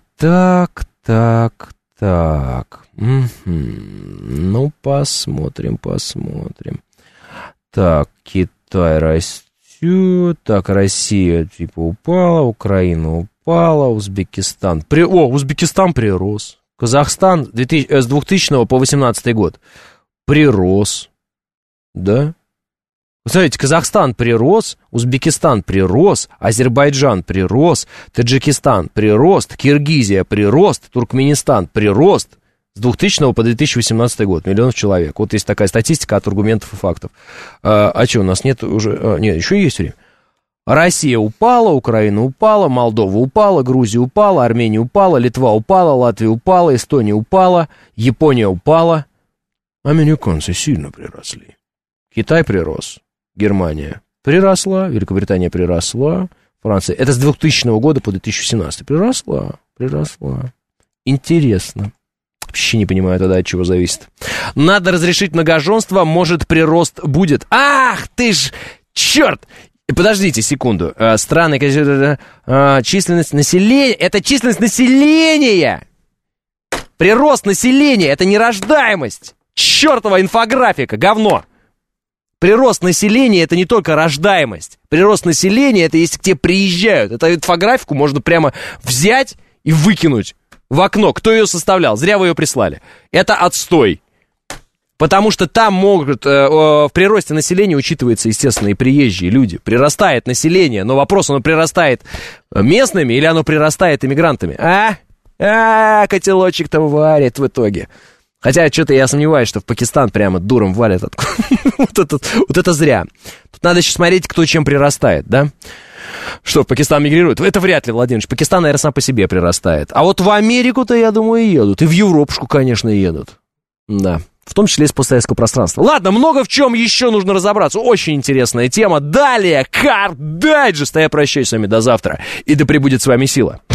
Speaker 2: Ну, посмотрим. Так, Китай растет. Так, Россия типа упала, Украина упала, Узбекистан. Узбекистан прирос. Казахстан с 2000 по 2018 год прирос. Да? Смотрите, Казахстан прирос, Узбекистан прирос, Азербайджан прирос, Таджикистан прирост, Киргизия прирост, Туркменистан прирост. С 2000 по 2018 год, миллионов человек. Вот есть такая статистика от аргументов и фактов. А что, у нас нет уже... Нет, еще есть время. Россия упала, Украина упала, Молдова упала, Грузия упала, Армения упала, Литва упала, Латвия упала, Эстония упала, Япония упала. Американцы сильно приросли. Китай прирос, Германия приросла, Великобритания приросла, Франция... Это с 2000 года по 2017. Приросла. Интересно. Вообще не понимаю тогда, от чего зависит. Надо разрешить многоженство, может, прирост будет. Ах ты ж, черт! Подождите секунду. Страны, численность населения... Это численность населения! Прирост населения, это не рождаемость! Чертова инфографика, говно! Прирост населения — это не только рождаемость. Прирост населения — это если к тебе приезжают. Эту инфографику можно прямо взять и выкинуть в окно. Кто ее составлял? Зря вы ее прислали. Это отстой. Потому что там могут... в приросте населения учитывается, естественно, и приезжие люди. Прирастает население. Но вопрос, оно прирастает местными или оно прирастает иммигрантами? Котелочек-то варит в итоге. Хотя что-то я сомневаюсь, что в Пакистан прямо дуром валят. Вот это зря. Тут надо еще смотреть, кто чем прирастает, да? Что, в Пакистан мигрирует? Это вряд ли, Владимирович. Пакистан, наверное, сам по себе прирастает. А вот в Америку-то, я думаю, едут. И в Европушку, конечно, едут. Да. В том числе из постсоветского пространства. Ладно, много в чем еще нужно разобраться. Очень интересная тема. Далее, Car Digest. А я прощаюсь с вами до завтра. И да пребудет с вами сила.